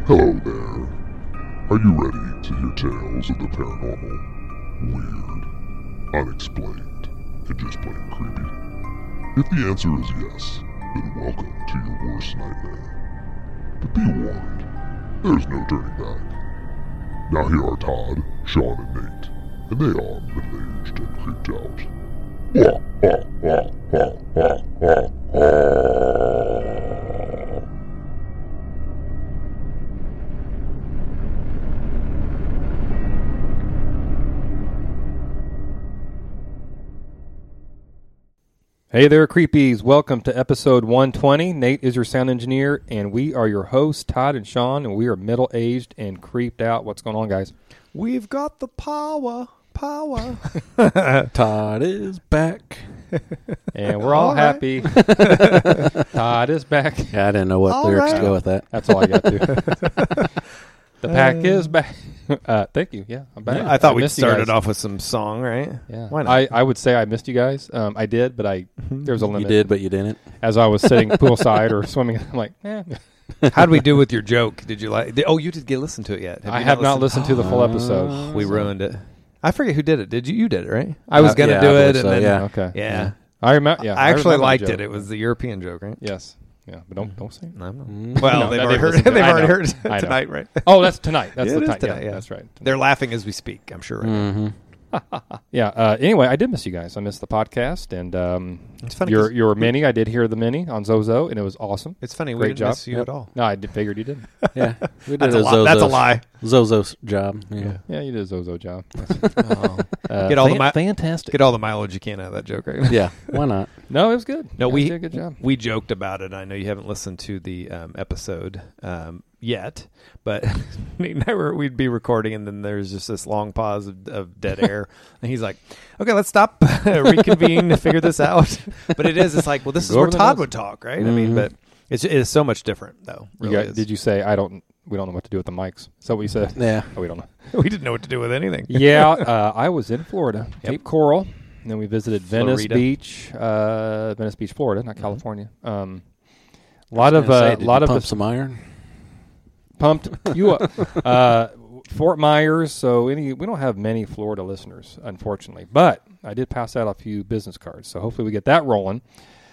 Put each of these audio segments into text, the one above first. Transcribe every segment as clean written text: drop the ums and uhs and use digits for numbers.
Hello there. Are you ready to hear tales of the paranormal, weird, unexplained, and just plain creepy? If the answer is yes, then welcome to your worst nightmare. But be warned, there's no turning back. Now here are Todd, Sean, and Nate, and they are middle-aged and creeped out. Hey there, creepies. Welcome to episode 120. Nate is your sound engineer, and we are your hosts, Todd and Sean, and we are middle-aged and creeped out. What's going on, guys? We've got the power. Todd is back. And we're all happy. Todd is back. Yeah, I didn't know what lyrics to go with that. That's all I got to. The pack is back. Thank you. Yeah, I'm back. I thought we missed you started guys. off with some song, right? Yeah. Why not? I would say I missed you guys. I did, but there was a limit. You did, but you didn't. As I was sitting poolside or swimming, I'm like, How'd we do with your joke? Did you like? Oh, you didn't get listen to it yet. I have not listened to the full episode. We ruined it. I forget who did it. Did you? You did it, right? I was gonna do it, and then Okay. yeah. I remember. Yeah, I actually remember the liked joke. it. It was the European joke, right? Yes. Yeah, but don't say it. No. Mm. Well, No, they've that already they heard. listen to it. They've I already know. heard I know. tonight, right? Oh, that's tonight. That's Yeah, the it is time. tonight, yeah. That's right. They're laughing as we speak. I'm sure. Right now. Mm-hmm. Yeah. Anyway, I did miss you guys. I missed the podcast, and It's funny. your mini. I did hear the mini on Zozo, and it was awesome. It's funny. We Great didn't job. miss you Yep. at all. No, I figured you did. Yeah, we did That's a lie. That's a lie. Zozo's job. Yeah. Yeah, you did a Zozo job. Get all the fantastic. Get all the mileage you can out of that joke, right? Yeah. Why not? No, it was good. No, You we guys did a good job. We joked about it. I know you haven't listened to the episode yet, but Nate and I we'd be recording, and then there's just this long pause of dead air, and he's like, "Okay, let's stop, reconvene to figure this out." But it's like, well, this is Go where over the Todd notes. would talk, right? I mean, but it is so much different, though. You Really guys, did you say we don't know what to do with the mics? Is that what you said? Yeah. Oh, we don't know. We didn't know what to do with anything. Yeah, I was in Florida, Yep. Cape Coral, and then we visited Venice Florida. Mm-hmm. Beach, Florida, not California. A lot of pump some iron. pumped you up. Fort Myers. So we don't have many Florida listeners, unfortunately, but I did pass out a few business cards, so hopefully we get that rolling.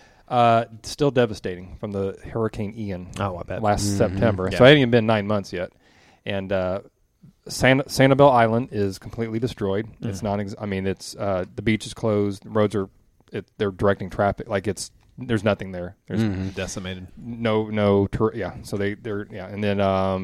Still devastating from the Hurricane Ian. Oh, I bet. Last September. Yeah. So it hasn't even been 9 months yet, and Sanibel Island is completely destroyed. It's not. It's the beach is closed. Roads are. They're directing traffic. Like there's nothing there. There's Decimated. no. So they're. And then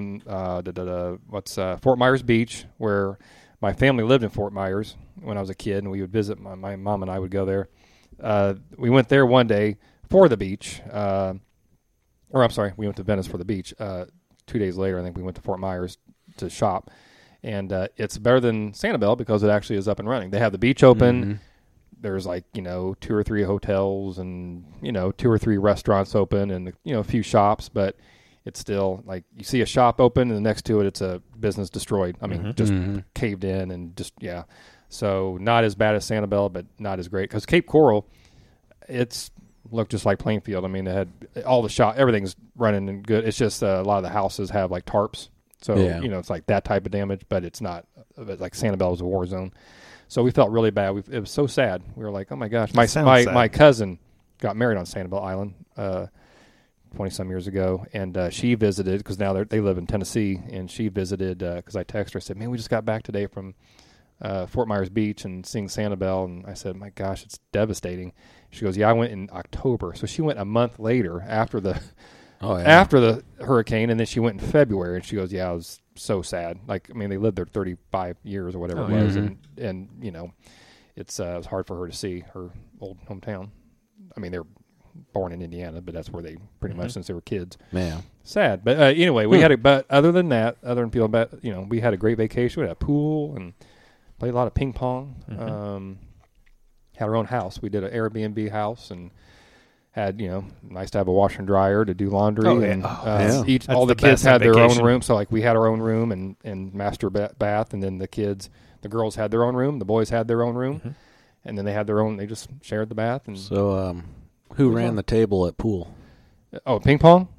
Fort Myers Beach, where my family lived in Fort Myers when I was a kid, and we would visit. My mom and I would go there. We went there one day for the beach. We went to Venice for the beach. 2 days later, I think we went to Fort Myers to shop. And it's better than Sanibel because it actually is up and running. They have the beach open. Mm-hmm. There's 2 or 3 hotels and 2 or 3 restaurants open and a few shops, but it's still like you see a shop open and next to it it's a business destroyed. I mean, just caved in and just So not as bad as Sanibel, but not as great because Cape Coral, it's looked just like Plainfield. I mean, they had all the shop, everything's running and good. It's just a lot of the houses have like tarps. So, it's like that type of damage, but it's not like Sanibel was a war zone. So we felt really bad. It was so sad. We were like, oh my gosh. My cousin got married on Sanibel Island 20-some years ago, and she visited because now they live in Tennessee, and she visited because I texted her. I said, man, we just got back today from Fort Myers Beach and seeing Sanibel, and I said, my gosh, it's devastating. She goes, yeah, I went in October. So she went a month later after the hurricane, and then she went in February, and she goes, yeah, I was so sad. Like, I mean, they lived there 35 years or whatever it was, and it was hard for her to see her old hometown. I mean, they're born in Indiana, but that's where they pretty much since they were kids. Yeah. Sad. But anyway, we had but other than feeling bad, we had a great vacation. We had a pool and played a lot of ping pong. Had our own house. We did an Airbnb house and had, nice to have a washer and dryer to do laundry. Oh, yeah. And That's all the the kids best on had their vacation. own room. So like we had our own room and master bath, and then the girls had their own room. The boys had their own room, and then they just shared the bath. And So, who ran the table at pool? oh, ping pong.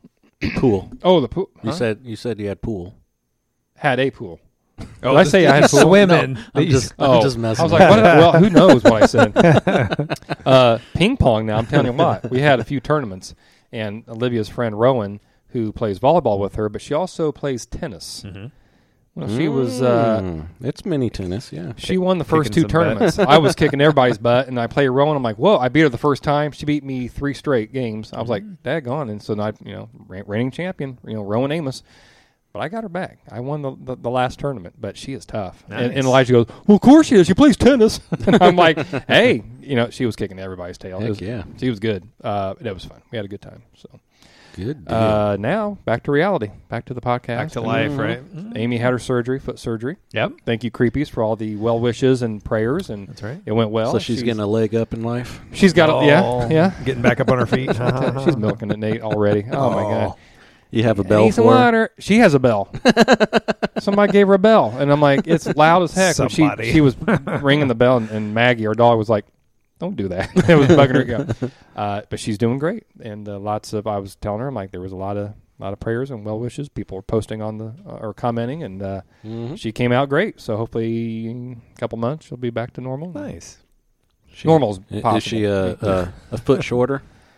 Pool. Oh, the pool. You said you had pool. Had a pool. Oh, Did I say I had a pool? swimming. No, I'm just messing. I was with like, you. well, who knows what I said? Ping pong. Now I'm telling you what. We had a few tournaments, and Olivia's friend Rowan, who plays volleyball with her, but she also plays tennis. Mm-hmm. Well, she was. It's mini tennis, yeah. She won the first Kicking two some tournaments. I was kicking everybody's butt, and I play Rowan. I'm like, whoa! I beat her the first time. She beat me 3 straight games. I was like, daggone! And so now, reigning champion, Rowan Amos. But I got her back. I won the last tournament, but she is tough. Nice. And Elijah goes, well, of course she is. She plays tennis. And I'm like, hey, she was kicking everybody's tail. Heck yeah. She was good. It was fun. We had a good time. So Good deal. now, back to reality. Back to the podcast. Back to life, right? Amy had her surgery, foot surgery. Yep. Thank you, Creepies, for all the well wishes and prayers. And That's right. it went well. So she's getting a leg up in life? She's got yeah. Getting back up on her feet. She's milking it, Nate, already. Oh, my God. You have a I bell need some for her? water. She has a bell. Somebody gave her a bell, and I'm like, it's loud as heck. When Somebody. she was ringing the bell, and Maggie, our dog, was like, "Don't do that." It was bugging her. But she's doing great, and I was telling her, I'm like, there was a lot of prayers and well wishes. People were posting on or commenting, and she came out great. So hopefully, in a couple months, she'll be back to normal. Nice. Normal's possible. Is she a foot shorter?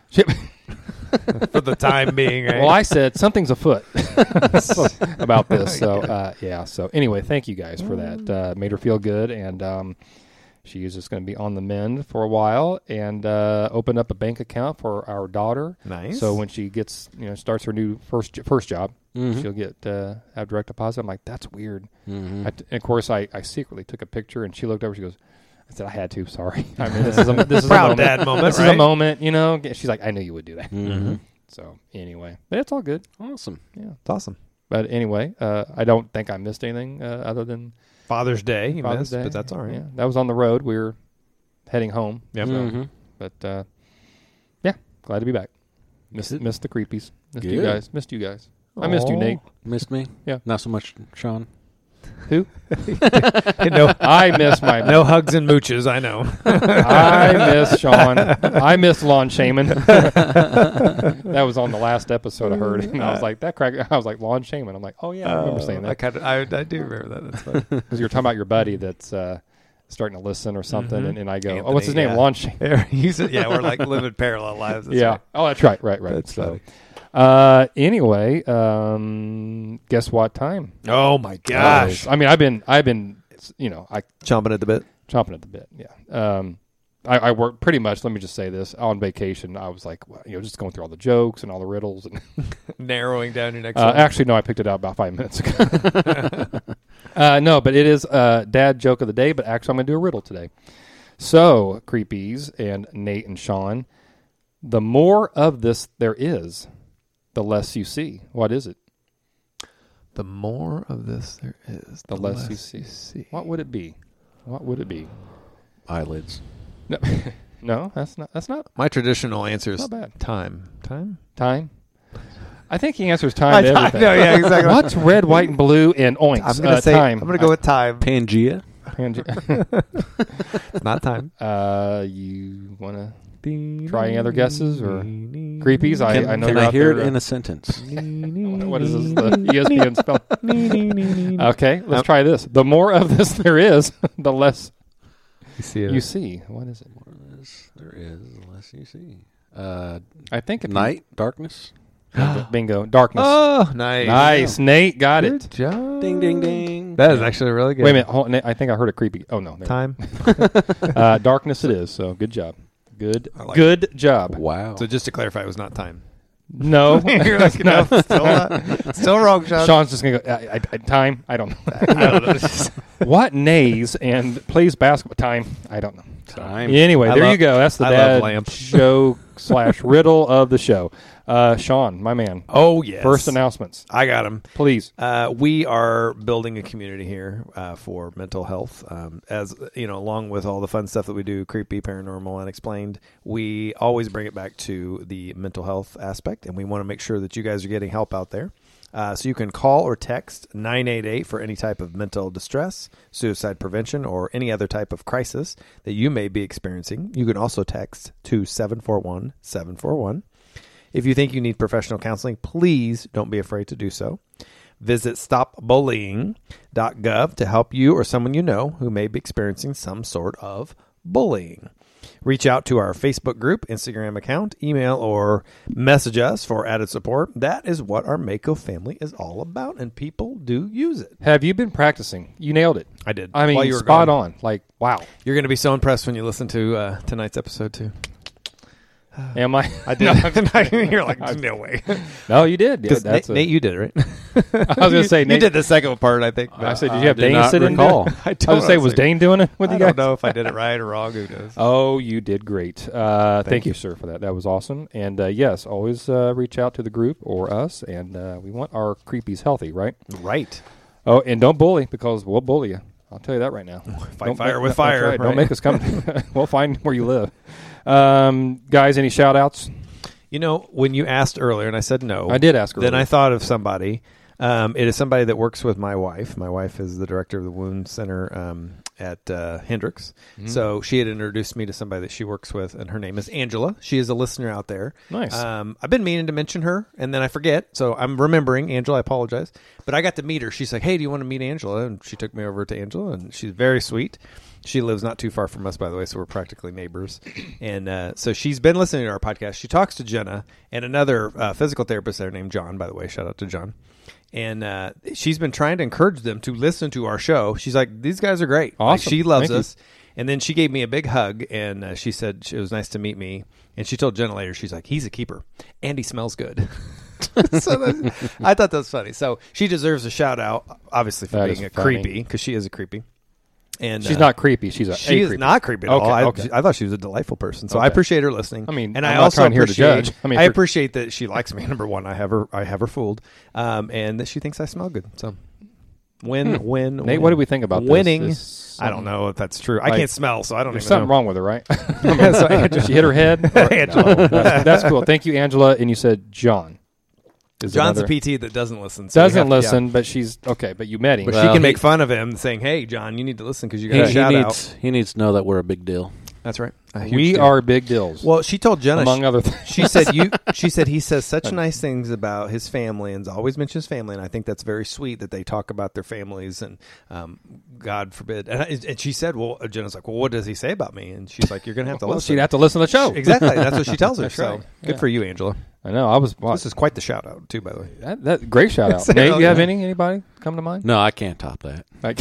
For the time being, right? Well, I said something's afoot about this. So, So, anyway, thank you guys for that. Made her feel good, and she is just going to be on the mend for a while, and opened up a bank account for our daughter. Nice. So when she gets, starts her new first job, she'll get have direct deposit. I'm like, that's weird. And of course, I secretly took a picture, and she looked over. She goes, I said, I had to. Sorry. I mean, this is a proud moment. dad moment. This right? is a moment. She's like, I knew you would do that. Mm-hmm. So anyway, but it's all good. Awesome. Yeah. It's awesome. But anyway, I don't think I missed anything other than Father's Day. You Father's missed, Day. but that's all right. Yeah, that was on the road. We were heading home. Yep. So, but glad to be back. Missed the creepies. Missed you Good. guys. Missed you guys. I missed you, Nate. Missed me? Yeah. Not so much Sean. Who? No, I miss my. no hugs and mooches. I know. I miss Sean. I miss Lon Shaman. That was on the last episode I heard, and I was like, I was like, Lon Shaman. I'm like, oh yeah, I remember saying that. I do remember that. That's fun. Because you were talking about your buddy that's starting to listen or something, and I go, Anthony, oh, what's his name? yeah. Lon Shaman. We're like living parallel lives. That's Yeah. right. Oh, that's right. Right. That's so, funny. anyway, guess what time? Oh my gosh! I mean, I've been, Chomping at the bit. chomping at the bit. Yeah. I work pretty much. Let me just say this: on vacation, I was like, well, just going through all the jokes and all the riddles. And Narrowing down your next one. actually, no, I picked it out about 5 minutes ago. No, but it is dad joke of the day. But actually, I'm going to do a riddle today. So, creepies and Nate and Sean, the more of this there is, the less you see. What is it? The more of this there is, The less you see. What would it be? What would it be? Eyelids. No, no, that's not My traditional answer is not bad. time. Time. I think he answers time to everything. No, yeah, exactly. What's red, white, and blue and oinks? I'm gonna say time. I'm gonna go with time. Pangea. It's not time. You want to try any other guesses or creepies? Can I know can you're I out hear there, it in a sentence? what is this? The ESPN spell? Okay, let's try this. The more of this there is, the less You see it. you see. What is it? There is, the less you see. I think if Night, darkness. Bingo. Darkness. Oh, nice. Nice. Nate got Good it. job. Ding, ding, ding. That is actually really good. Wait a minute. Hold, Nate, I think I heard a creepy. Oh no. there. Time. Darkness it is. So good job. Good. I like Good job. Wow. So just to clarify, it was not time. No. You're like, no, still wrong, Sean. Sean's just gonna go. Time. I don't know. I don't know. What nays and plays basketball? Time. I don't know. So, Time. anyway, there you go. That's the I love dad lamp. show / riddle of the show. Sean, my man. Oh yes. First announcements, I got him. please. We are building a community here for mental health. As you know, along with all the fun stuff that we do, creepy, paranormal, unexplained, we always bring it back to the mental health aspect, and we want to make sure that you guys are getting help out there. So you can call or text 988 for any type of mental distress, suicide prevention, or any other type of crisis that you may be experiencing. You can also text to 741-741. If you think you need professional counseling, please don't be afraid to do so. Visit stopbullying.gov to help you or someone you know who may be experiencing some sort of bullying. Reach out to our Facebook group, Instagram account, email, or message us for added support. That is what our Mako family is all about, and people do use it. Have you been practicing? You nailed it. I did. I While mean, you were spot gone. on. Like, wow. You're going to be so impressed when you listen to tonight's episode, too. Am I? I did. You're like, no way. No, you did. Yeah, 'Cause that's Nate, you did it, right? I was going to say, you Nate. did the second part, I think. I said, did you have did Dane not sit in? recall. I I was going to say, was Dane doing it with I you guys? don't know if I did it right or wrong. Who knows? Oh, you did great. Thank you. you, sir, for that. That was awesome. And yes, always reach out to the group or us, and we want our creepies healthy, right? Right. Oh, and don't bully, because we'll bully you. I'll tell you that right now. Fight fire with that's fire. right. Don't right? make us come. We'll find where you live. Guys, any shout-outs? You know, when you asked earlier, and I said no. I did ask earlier. Then I thought of somebody. It is somebody that works with my wife. My wife is the director of the wound center at Hendricks. Mm-hmm. So she had introduced me to somebody that she works with, and her name is Angela. She is a listener out there. Nice. I've been meaning to mention her, and then I forget. So I'm remembering Angela. I apologize. But I got to meet her. She's like, hey, do you want to meet Angela? And she took me over to Angela, and she's very sweet. She lives not too far from us, by the way, so we're practically neighbors. And so she's been listening to our podcast. She talks to Jenna and another physical therapist there named John, by the way. Shout out to John. And she's been trying to encourage them to listen to our show. She's like, these guys are great. Like, Awesome. she loves Thank us. And then she gave me a big hug, and she said it was nice to meet me. And she told Jenna later, she's like, he's a keeper, and he smells good. So I thought that was funny. So she deserves a shout-out, obviously, for That being is a funny. creepy, because she is a creepy. And She's not creepy. She's a she is creepy. not creepy at Okay, all. okay. I thought she was a delightful person, so I Okay. appreciate her listening. I mean, and I'm I not also trying here to appreciate, judge. I mean, I for- appreciate that she likes me. Number one, I have her fooled, and that she thinks I smell good. So, win. Nate, what do we think about this? winning? This- I don't know if that's true. I Like, can't smell, so I don't There's even something know. wrong with her, right? So Angela- She hit her head. Angela. No, that's cool. Thank you, Angela. And you said John. Is John's another- a PT that doesn't listen. So we doesn't have to- yeah. listen, but she's okay. But you met him. But Well, she can he- make fun of him, saying, "Hey, John, you need to listen because you got a He shout he needs to know that we're a big deal. That's right. A huge we deal. are big deals. Well, she told Jenna, among other things. She said She said he says such nice things about his family and always mentions family, and I think that's very sweet that they talk about their families and God forbid. And she said, "Well," Jenna's like, "Well, what does he say about me?" And she's like, "You're gonna have to Well, listen." she'd have to listen to the show. Exactly. That's what she tells her. That's So right. good Yeah. for you, Angela. I know. I was. Wow, This is quite the shout out too, by the way. that great shout out. Say Nate, it you have again. anybody come to mind? No, I can't top that. Like,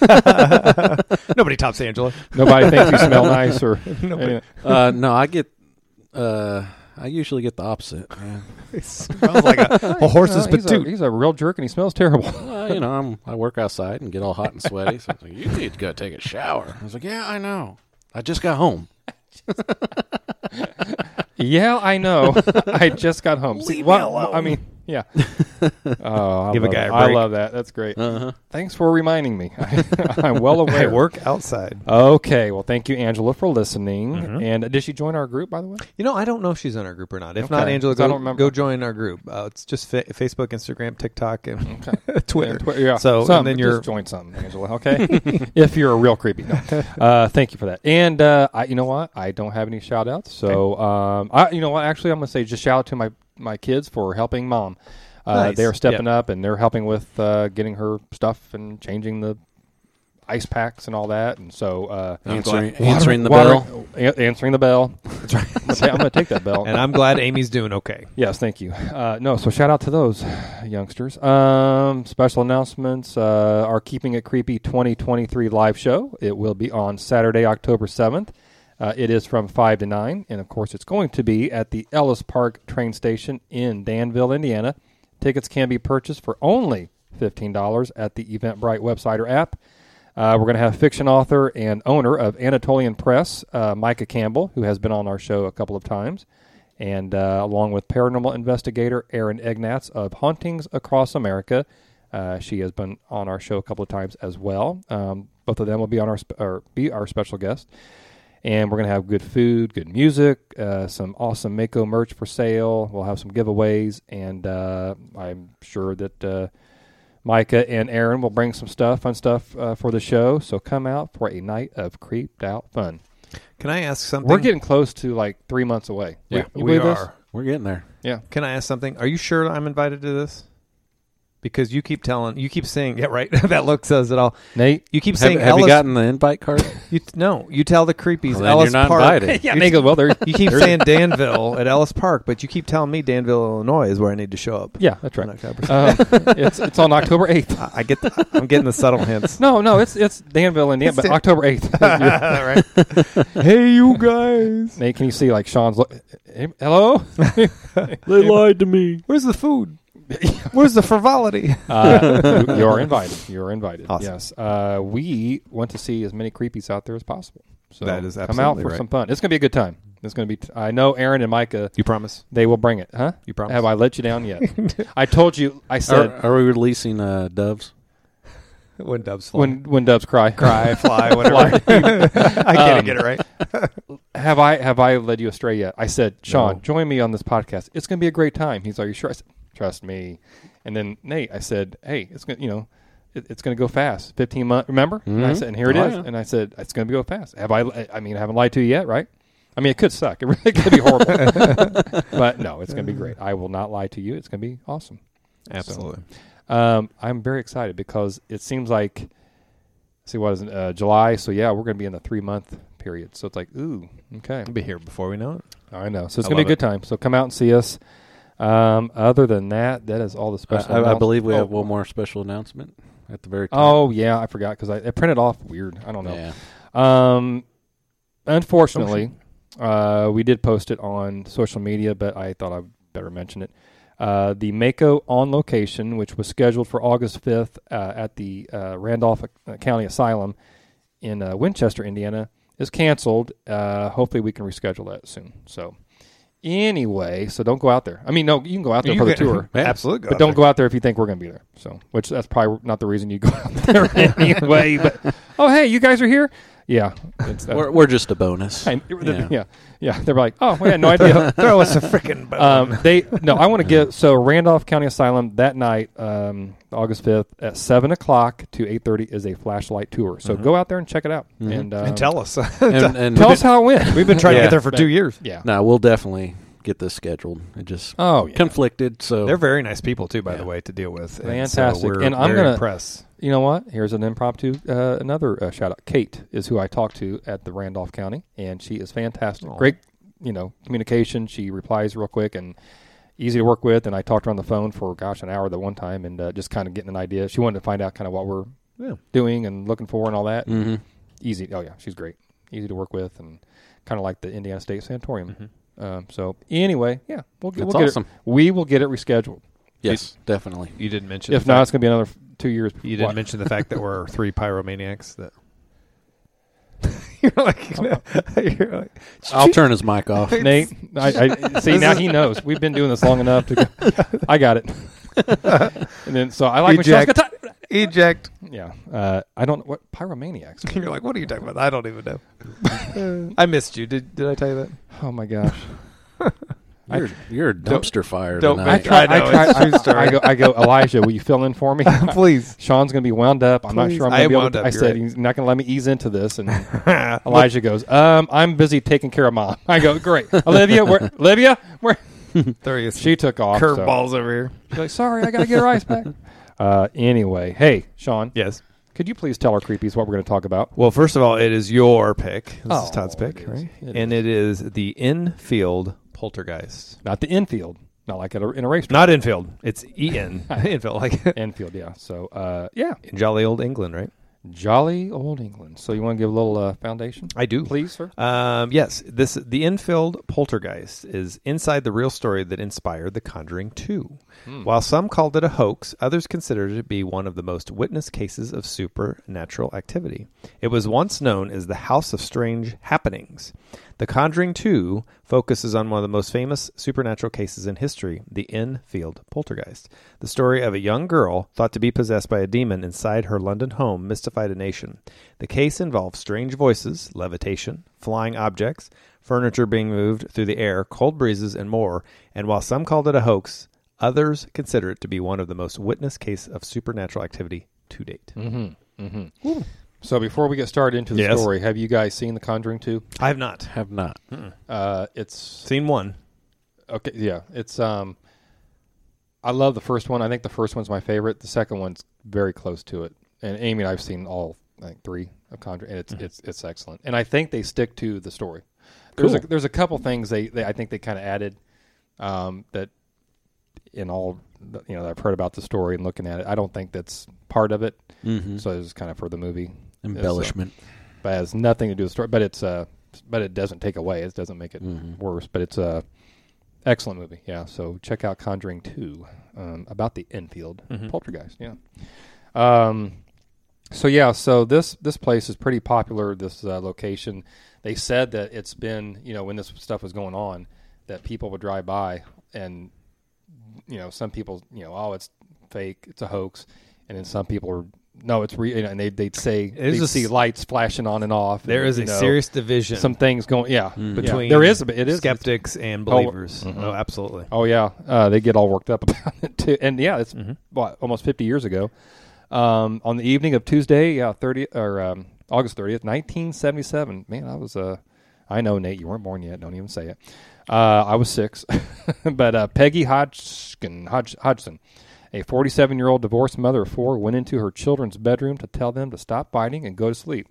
Nobody tops Angela. nobody thinks you smell nice or. Nobody. No, I get. I usually get the opposite. Yeah. It smells like a horse's patoot. He's a real jerk and he smells terrible. I work outside and get all hot and sweaty. So it's like, you need to go take a shower. I was like, yeah, I know. I just got home. Yeah, I know. I just got home. See, Leave me alone. I mean, yeah. Oh, Give a guy a I break. love that. That's great. Uh-huh. Thanks for reminding me. I'm well aware. I work outside. Okay. Well, thank you, Angela, for listening. Mhm. And did she join our group, by the way? You know, I don't know if she's in our group or not. If Okay, not, Angela, 'cause I go, don't remember. go join our group. It's just Facebook, Instagram, TikTok, and Twitter. Yeah. So, Some, and then you're just join something, Angela. Okay. If you're a real creepy. No. Thank you for that. And you know what? I don't have any shout outs. So, you know what? Actually, I'm going to say just shout out to my kids for helping mom. Nice. They're stepping up and they're helping with getting her stuff and changing the ice packs and all that. And so Answering the bell. answering the bell. That's right. I'm going to take that bell. and I'm glad Amy's doing okay. Yes, thank you. No, so shout out to those youngsters. Special announcements. Our Keeping It Creepy 2023 live show. It will be on Saturday, October 7th. It is from 5 to 9. And, of course, it's going to be at the Ellis Park train station in Danville, Indiana. Tickets can be purchased for only $15 at the Eventbrite website or app. We're going to have fiction author and owner of Anatolian Press, Micah Campbell, who has been on our show a couple of times, and along with paranormal investigator Erin Ignatz of Hauntings Across America. She has been on our show a couple of times as well. Both of them will be on be our special guest. And we're going to have good food, good music, some awesome Mako merch for sale. We'll have some giveaways, and I'm sure that Micah and Aaron will bring some fun stuff for the show. So come out for a night of creeped out fun. Can I ask something? We're getting close to like 3 months away. We You believe this? are. We're getting there. Yeah. Can I ask something? Are you sure I'm invited to this? Because you keep saying, yeah, right. That look says it all. Nate, You keep Have, saying have you Ellis. gotten the invite card? No, you tell the creepies Well, then Ellis you're not Park. invited. yeah, Nate goes, well, there. You keep saying Danville at Ellis Park, but you keep telling me Danville, Illinois is where I need to show up. Yeah, that's on right. October. It's on October 8th. I get. I'm getting the subtle hints. No, it's Danville, Indiana, but October 8th. Right. Hey, you guys. Nate, can you see like Sean's look? Hello? They lied to me. Where's the food? Where's the frivolity? You're invited. You're invited. Awesome. Yes. We want to see as many creepies out there as possible. So That is come out absolutely for right. some fun. It's going to be a good time. It's going to be. I know Aaron and Micah. You promise? They will bring it, huh? You promise? Have I let you down yet? I told you. I said Are we releasing doves? When doves fly. when doves cry. Cry, fly, whatever. I can't get it right. Have I led you astray yet? I said, Sean, No. join me on this podcast. It's going to be a great time. He's like, "Are you sure?" I said, trust me. And then Nate, I said, hey, it's going to, it's going to go fast. 15 months, remember? And I said, and here it Oh, is. yeah. And I said, it's going to go fast. I haven't lied to you yet, right? I mean, it could suck. It really could be horrible. But no, it's going to be great. I will not lie to you. It's going to be awesome. Absolutely. I'm very excited because it seems like, what is it, July? So yeah, we're going to be in the 3-month period. So it's like, ooh, okay. We'll be here before we know it. I know. So it's I going to be a love good time. So come out and see us. Other than that, that is all the special. I believe we have Oh. one more special announcement at the very top. Oh yeah, I forgot because I printed off weird. I don't know. Yeah. Unfortunately, we did post it on social media, but I thought I'd better mention it. The Mako On Location, which was scheduled for August 5th at the Randolph County Asylum in Winchester, Indiana, is canceled. Hopefully, we can reschedule that soon. So, anyway, so don't go out there. I mean, no, you can go out there for the tour. Absolutely. But don't go out there if you think we're going to be there. So, which that's probably not the reason you go out there anyway. But oh, hey, you guys are here. Yeah, We're just a bonus. yeah. They're like, oh, we had no idea. Throw us a freaking bone. I want to give Randolph County Asylum that night, August 5th at 7:00 to 8:30 is a flashlight tour. So go out there and check it out and and tell us. and tell us how it went. We've been trying to Yeah. get there for 2 years. Yeah. No, we'll definitely get this scheduled. It just conflicted. So They're very nice people too, by the way, to deal with. And so Fantastic. we're And I'm very gonna- impressed. You know what? Here's an impromptu, another shout out. Kate is who I talked to at the Randolph County, and she is fantastic. Aw. Great, communication. She replies real quick and easy to work with. And I talked to her on the phone for, an hour the one time, and just kind of getting an idea. She wanted to find out kind of what we're doing and looking for and all that. Mhm. Easy. Oh, yeah, she's great. Easy to work with and kind of like the Indiana State Sanatorium. So anyway, yeah, we'll That's get awesome. we will get it rescheduled. yes, definitely. You didn't mention. If not, it's going to be another 2 years. you didn't mention the fact that we're 3 pyromaniacs. That you're like, I'll turn his mic off. Nate, I see now he knows. We've been doing this long enough to go. I got it. And then so I like when Sean's got eject. yeah. I don't know what pyromaniacs. You're like, what are you talking about? I don't even know. I missed you. Did I tell you that? Oh my gosh. You're a dumpster fire don't tonight. make- I know, it's true story. I go, Elijah, will you fill in for me? Please. Sean's going to be wound up. I'm not Please. sure I'm I going to am be able wound to. up, I you're said right. he's not going to let me ease into this. And Elijah goes, I'm busy taking care of Mom. I go, great. Olivia, where? There he is. She took off. so- Curveballs over here. She's like, sorry, I got to get her ice back. Anyway, hey, Sean, Yes. could you please tell our creepies what we're going to talk about? Well, first of all, it is your pick. This Oh, is Todd's pick, it is. right? It And it is the infield poltergeist. Not the infield, not like in a racetrack. Not infield. It's EN. Infield, like Infield, yeah. So, yeah, in jolly old England, right? jolly old England. So you want to give a little foundation, I do. please, sir? Yes, the infield poltergeist is inside the real story that inspired The Conjuring 2. While some called it a hoax, others considered it to be one of the most witnessed cases of supernatural activity. It was once known as the House of Strange Happenings. The Conjuring 2 focuses on one of the most famous supernatural cases in history, the infield poltergeist. The story of a young girl thought to be possessed by a demon inside her London home mystified a nation. The case involves strange voices, levitation, flying objects, furniture being moved through the air, cold breezes, and more. And while some called it a hoax, others consider it to be one of the most witnessed case of supernatural activity to date. So before we get started into the Yes. story, have you guys seen The Conjuring 2? I have not Have not. It's seen one. Okay, yeah, it's I love the first one. I think the first one's my favorite. The second one's very close to it. And Amy and I've seen all, I think, 3 of Conjuring, and it's excellent. And I think they stick to the story. There's a couple things they I think they kind of added that in all that I've heard about the story and looking at it. I don't think that's part of it. Mm-hmm. So it's kind of for the movie Embellishment. but it has nothing to do with the story. But it's but it doesn't take away. It doesn't make it worse. But it's a excellent movie. Yeah. So check out Conjuring 2 about the Enfield poltergeist. Yeah. So this place is pretty popular. This location. They said that it's been when this stuff was going on, that people would drive by and some people it's fake, it's a hoax, and then some people are no, it's real, and they'd say they'd see lights flashing on and off. There is a serious division. Some things going, between there is it is skeptics and believers. Oh, absolutely. Oh yeah, they get all worked up about it too. And yeah, it's almost 50 years ago. On the evening of Tuesday, August 30th, 1977. Man, I know, Nate, you weren't born yet. Don't even say it. I was 6. But Peggy Hodgson, a 47-year-old divorced mother of 4, went into her children's bedroom to tell them to stop fighting and go to sleep,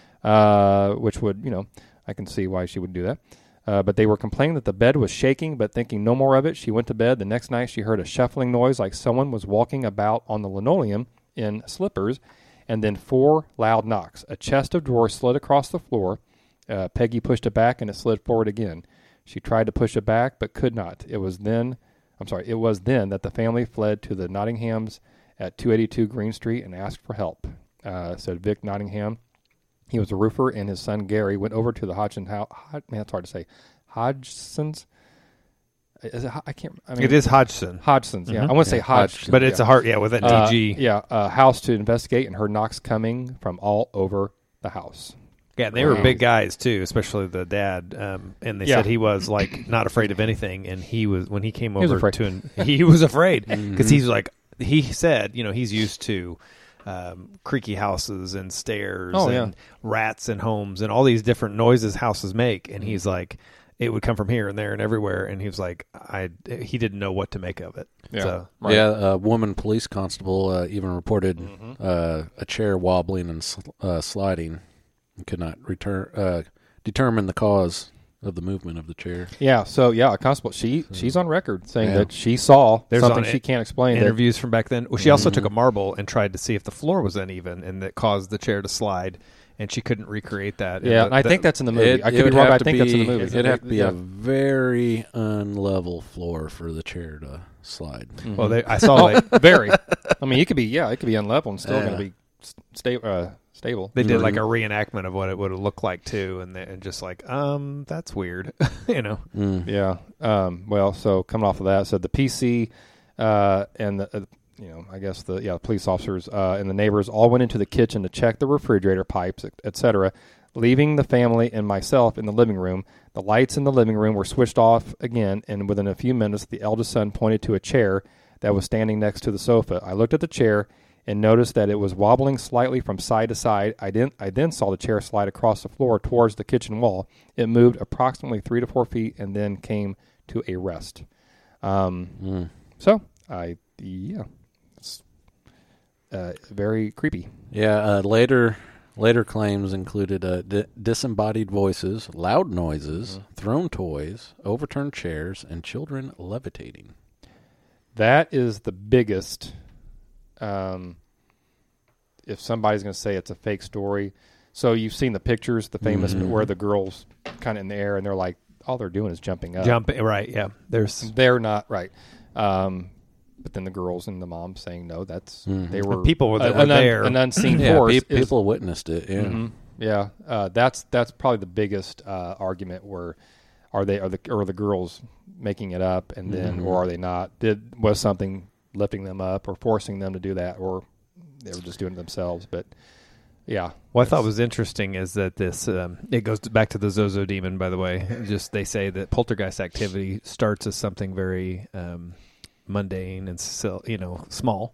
which would, I can see why she would do that. But they were complaining that the bed was shaking, but thinking no more of it, she went to bed. The next night, she heard a shuffling noise like someone was walking about on the linoleum in slippers, and then 4 loud knocks. A chest of drawers slid across the floor. Peggy pushed it back, and it slid forward again. She tried to push it back, but could not. It was then that the family fled to the Nottinghams at 282 Green Street and asked for help, said Vic Nottingham. He was a roofer, and his son Gary went over to the Hodgson house. Man, it's hard to say. Hodgson's? Is it? It is Hodgson. Hodgson's, yeah. I want to say Hodgson. But it's a hard, with that DG. House to investigate, and heard knocks coming from all over the house. Yeah, and they were big guys too, especially the dad. And they said he was not afraid of anything. And he was when he came over he was afraid because he said he's used to creaky houses and stairs and rats in homes and all these different noises houses make. And he's like, it would come from here and there and everywhere. And he was like, he didn't know what to make of it. Yeah, so, a woman police constable even reported a chair wobbling and sliding. Could not determine the cause of the movement of the chair. Yeah, so a constable. She's on record saying that she saw something she can't explain. Interviews from back then. Well, she also took a marble and tried to see if the floor was uneven, and that caused the chair to slide. And she couldn't recreate that. Yeah, I think that's in the movie. I could be wrong, but I think that's in the movie. It'd have to be a very unlevel floor for the chair to slide. Mm-hmm. Well, I saw very. I mean, it could be unlevel and still going to be stable. They did like a reenactment of what it would look like too, and just like, that's weird, Yeah. Well, so coming off of that, so the PC and the I guess the police officers and the neighbors all went into the kitchen to check the refrigerator pipes, etc., leaving the family and myself in the living room. The lights in the living room were switched off again, and within a few minutes, the eldest son pointed to a chair that was standing next to the sofa. I looked at the chair and noticed that it was wobbling slightly from side to side. I then saw the chair slide across the floor towards the kitchen wall. It moved approximately 3 to 4 feet and then came to a rest. So, it's very creepy. Yeah, later claims included disembodied voices, loud noises, thrown toys, overturned chairs, and children levitating. That is the biggest... if somebody's going to say it's a fake story. So you've seen the pictures, the famous where the girl's kind of in the air and they're like, all they're doing is jumping up. Right, yeah. They're not, right. But then the girls and the mom saying, no, that's, they were... People that were there. An unseen force. People witnessed it, yeah. That's probably the biggest argument where are the girls making it up and then, or are they not? Was something lifting them up or forcing them to do that, or they were just doing it themselves. But yeah, what I thought was interesting is that this it goes back to the Zozo demon, by the way. Just they say that poltergeist activity starts as something very mundane and small,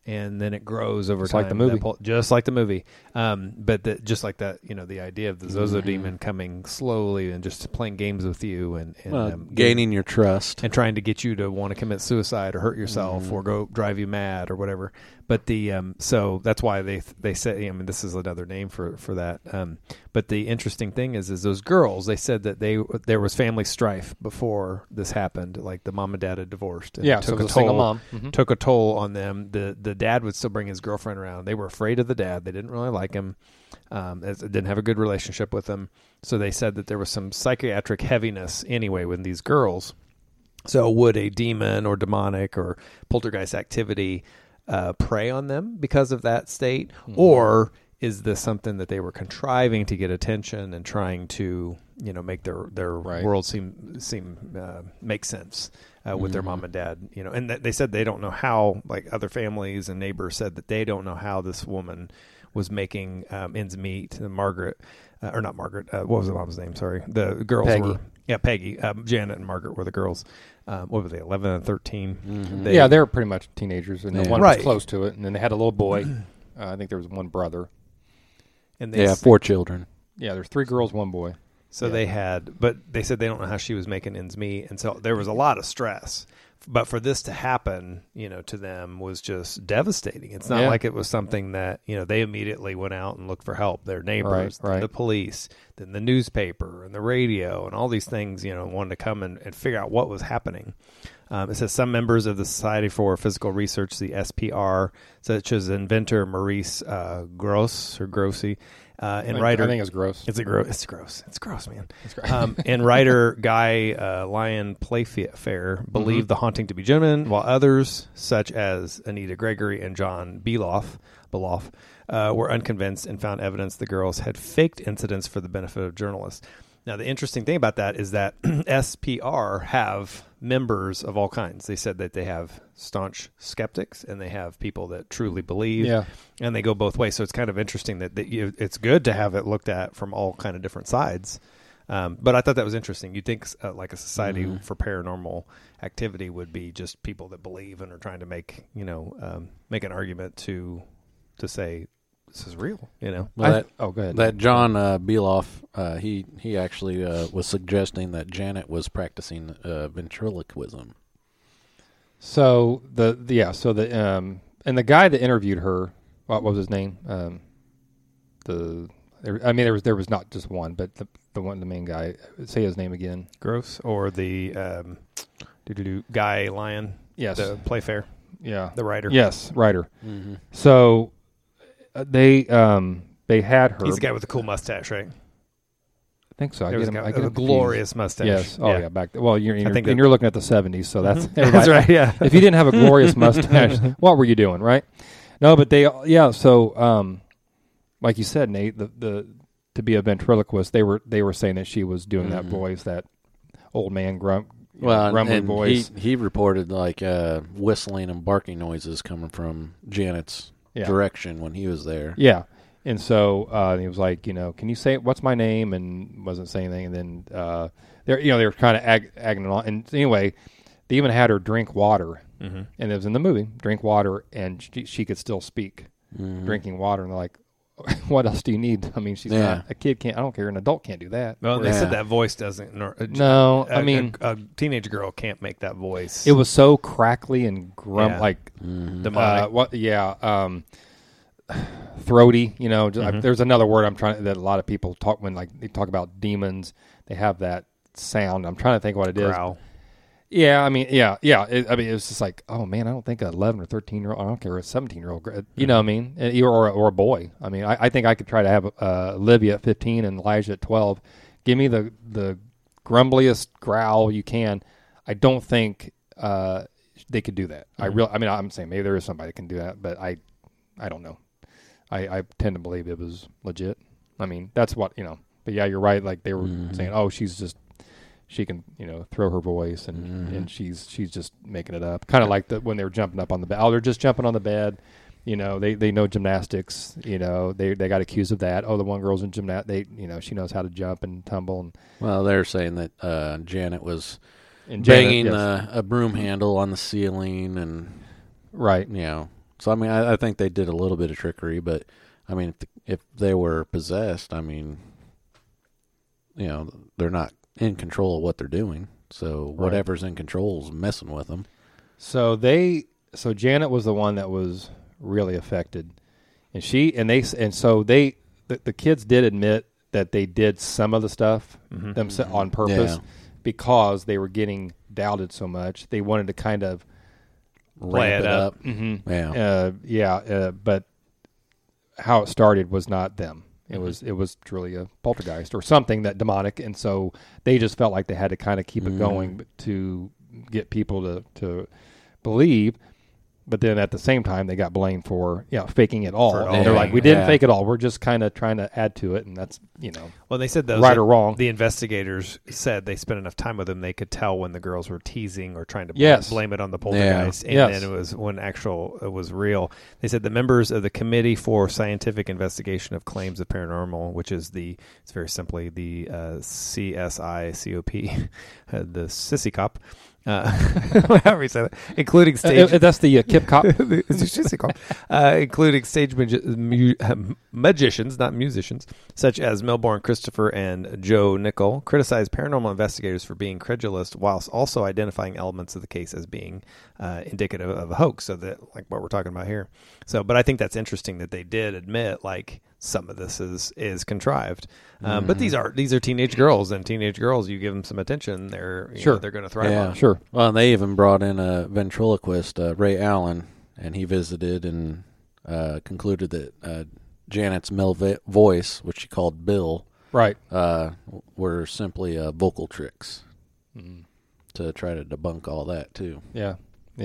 and then it grows over Just time. like the movie. Just like the movie. But just like that, the idea of the Zozo demon coming slowly and just playing games with you and gaining your trust. and trying to get you to want to commit suicide or hurt yourself or go drive you mad or whatever. But so that's why they say, this is another name for that. But the interesting thing is those girls, they said that there was family strife before this happened. Like the mom and dad had divorced. And So it was a single mom. Took a toll on them. The dad would still bring his girlfriend around. They were afraid of the dad. They didn't really like him. Didn't have a good relationship with him. So they said that there was some psychiatric heaviness anyway with these girls. So would a demon or demonic or poltergeist activity prey on them because of that state? Or is this something that they were contriving to get attention and trying to, make their world seem make sense with their mom and dad? And they said they don't know how, like other families and neighbors said that they don't know how this woman was making ends meet. And Margaret, or not Margaret, what was the mom's name? Sorry. The girls Peggy. were, Peggy. Janet and Margaret were the girls. What were they, 11 and 13? They were pretty much teenagers, and one Right. was close to it, and then they had a little boy. I think there was one brother. And 4 children. Yeah, there's 3 girls, 1 boy. So they had, but they said they don't know how she was making ends meet. And so there was a lot of stress. But for this to happen, to them was just devastating. It's not like it was something that, they immediately went out and looked for help. Their neighbors, Right. the police, then the newspaper and the radio and all these things, wanted to come and figure out what was happening. It says some members of the Society for Physical Research, the SPR, such as inventor Maurice Grossi, and writer. I think it's gross. It's gross. It's gross, man. It's gross. And writer Guy Lyon Playfair believed the haunting to be genuine, while others, such as Anita Gregory and John Beloff, were unconvinced and found evidence the girls had faked incidents for the benefit of journalists. Now, the interesting thing about that is that SPR have members of all kinds. They said that they have staunch skeptics and they have people that truly believe, and they go both ways. So it's kind of interesting that it's good to have it looked at from all kind of different sides. But I thought that was interesting. You'd think like a society for paranormal activity would be just people that believe and are trying to make make an argument to say this is real. Well, go ahead. That John Beloff, he actually was suggesting that Janet was practicing ventriloquism. So and the guy that interviewed her, what was his name? There was not just one, but the main guy. Say his name again. Gross or the Guy Lyon. Yes. The Playfair. Yeah. The writer. Yes, writer. So they had her. He's the guy with the cool mustache, right? I think so. There was I a get guy with a glorious mustache. Yes. Oh yeah. Back. Well, you're think you're looking at the 70s, so that's That's right. Yeah. If you didn't have a glorious mustache, what were you doing, right? No, but So, like you said, Nate, the to be a ventriloquist, they were saying that she was doing that voice, that old man grumbling voice. He reported like whistling and barking noises coming from Janet's direction when he was there. Yeah. And so he was like, can you say what's my name? And wasn't saying anything. And then they were kind of agging along. And anyway, they even had her drink water, and it was in the movie. Drink water, and she could still speak, drinking water. And they're like, what else do you need? I mean, she's not a kid. Can't. I don't care. An adult can't do that. Well, they said that voice doesn't. No, I mean, a teenage girl can't make that voice. it was so crackly and like demonic. Throaty, there's another word that a lot of people talk when they talk about demons. They have that sound. I'm trying to think what it is. Growl. Yeah, I mean, it's just like, oh man, I don't think an 11 or 13-year-old, I don't care, a 17-year-old, you know what I mean, or a boy. I mean, I think I could try to have Olivia at 15 and Elijah at 12. Give me the grumbliest growl you can. I don't think they could do that. I'm saying maybe there is somebody that can do that, but I don't know. I tend to believe it was legit. I mean, that's what, but yeah, you're right. Like they were saying, oh, she can, throw her voice and she's just making it up. Kind of like when they were jumping up on the bed. Oh, they're just jumping on the bed. They know gymnastics, they got accused of that. Oh, the one girl's in gymnastics. she knows how to jump and tumble. And well, they're saying that Janet was and banging a broom handle on the ceiling and right. So, I mean, I think they did a little bit of trickery, but, I mean, if they were possessed, I mean, you know, they're not in control of what they're doing. So whatever's in control is messing with them. So Janet was the one that was really affected. And the kids did admit that they did some of the stuff themselves on purpose because they were getting doubted so much. They wanted to kind of Ramp it up. Mm-hmm. But how it started was not them. It was truly a poltergeist or something that demonic, and so they just felt like they had to kind of keep it going to get people to believe. But then at the same time, they got blamed for faking it all. And they're like, we didn't fake it all. We're just kind of trying to add to it, and that's Well, they said those right or wrong. The investigators said they spent enough time with them, they could tell when the girls were teasing or trying to blame it on the poltergeist, and then it was when it was real. They said the members of the Committee for Scientific Investigation of Claims of Paranormal, which is it's very simply the CSICOP, the Sissy Cop. However you say that, including stage. That's the Kip Cop. Including stage magicians, not musicians, such as Milbourne Christopher and Joe Nickel, criticized paranormal investigators for being credulous, whilst also identifying elements of the case as being indicative of a hoax. So that, like what we're talking about here. So, but I think that's interesting that they did admit, like, some of this is contrived. But these are teenage girls, and teenage girls, you give them some attention, they're going to thrive on it. Sure. Well, and they even brought in a ventriloquist, Ray Allen, and he visited and concluded that Janet's male voice, which she called Bill, right, were simply vocal tricks to try to debunk all that too. Yeah.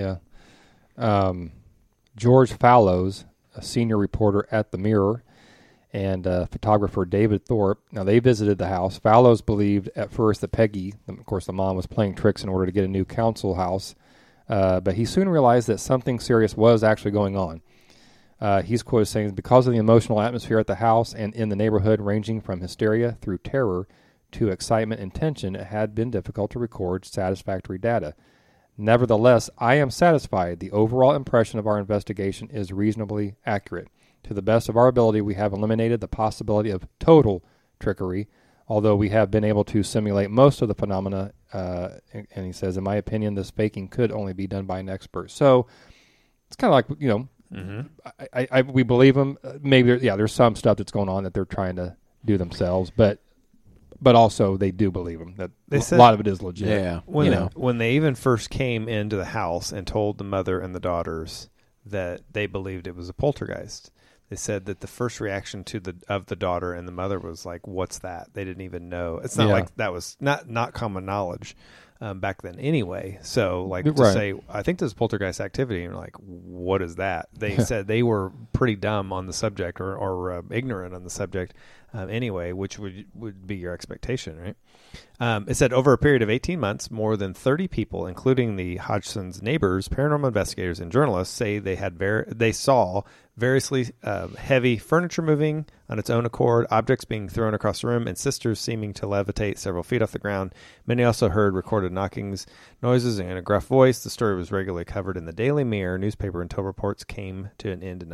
George Fallows, a senior reporter at the Mirror, and photographer David Thorpe. Now, they visited the house. Fallows believed at first that Peggy, of course the mom, was playing tricks in order to get a new council house, but he soon realized that something serious was actually going on. He's quoted saying, because of the emotional atmosphere at the house and in the neighborhood, ranging from hysteria through terror to excitement and tension, it had been difficult to record satisfactory data. Nevertheless, I am satisfied the overall impression of our investigation is reasonably accurate. To the best of our ability, we have eliminated the possibility of total trickery, although we have been able to simulate most of the phenomena. And he says, in my opinion, this faking could only be done by an expert. So it's kind of like, we believe them. Maybe, there's some stuff that's going on that they're trying to do themselves, but also they do believe them. That a lot of it is legit. Yeah. When they even first came into the house and told the mother and the daughters that they believed it was a poltergeist, they said that the first reaction of the daughter and the mother was like, "What's that?" They didn't even know. It's not like that was not common knowledge back then, anyway. So, like, to say, "I think there's poltergeist activity," and you're like, "What is that?" They said they were pretty dumb on the subject or ignorant on the subject anyway, which would be your expectation, right? It said over a period of 18 months, more than 30 people, including the Hodgson's neighbors, paranormal investigators, and journalists, say they saw variously heavy furniture moving on its own accord, objects being thrown across the room, and sisters seeming to levitate several feet off the ground. Many also heard recorded knockings, noises, and a gruff voice. The story was regularly covered in the Daily Mirror newspaper until reports came to an end in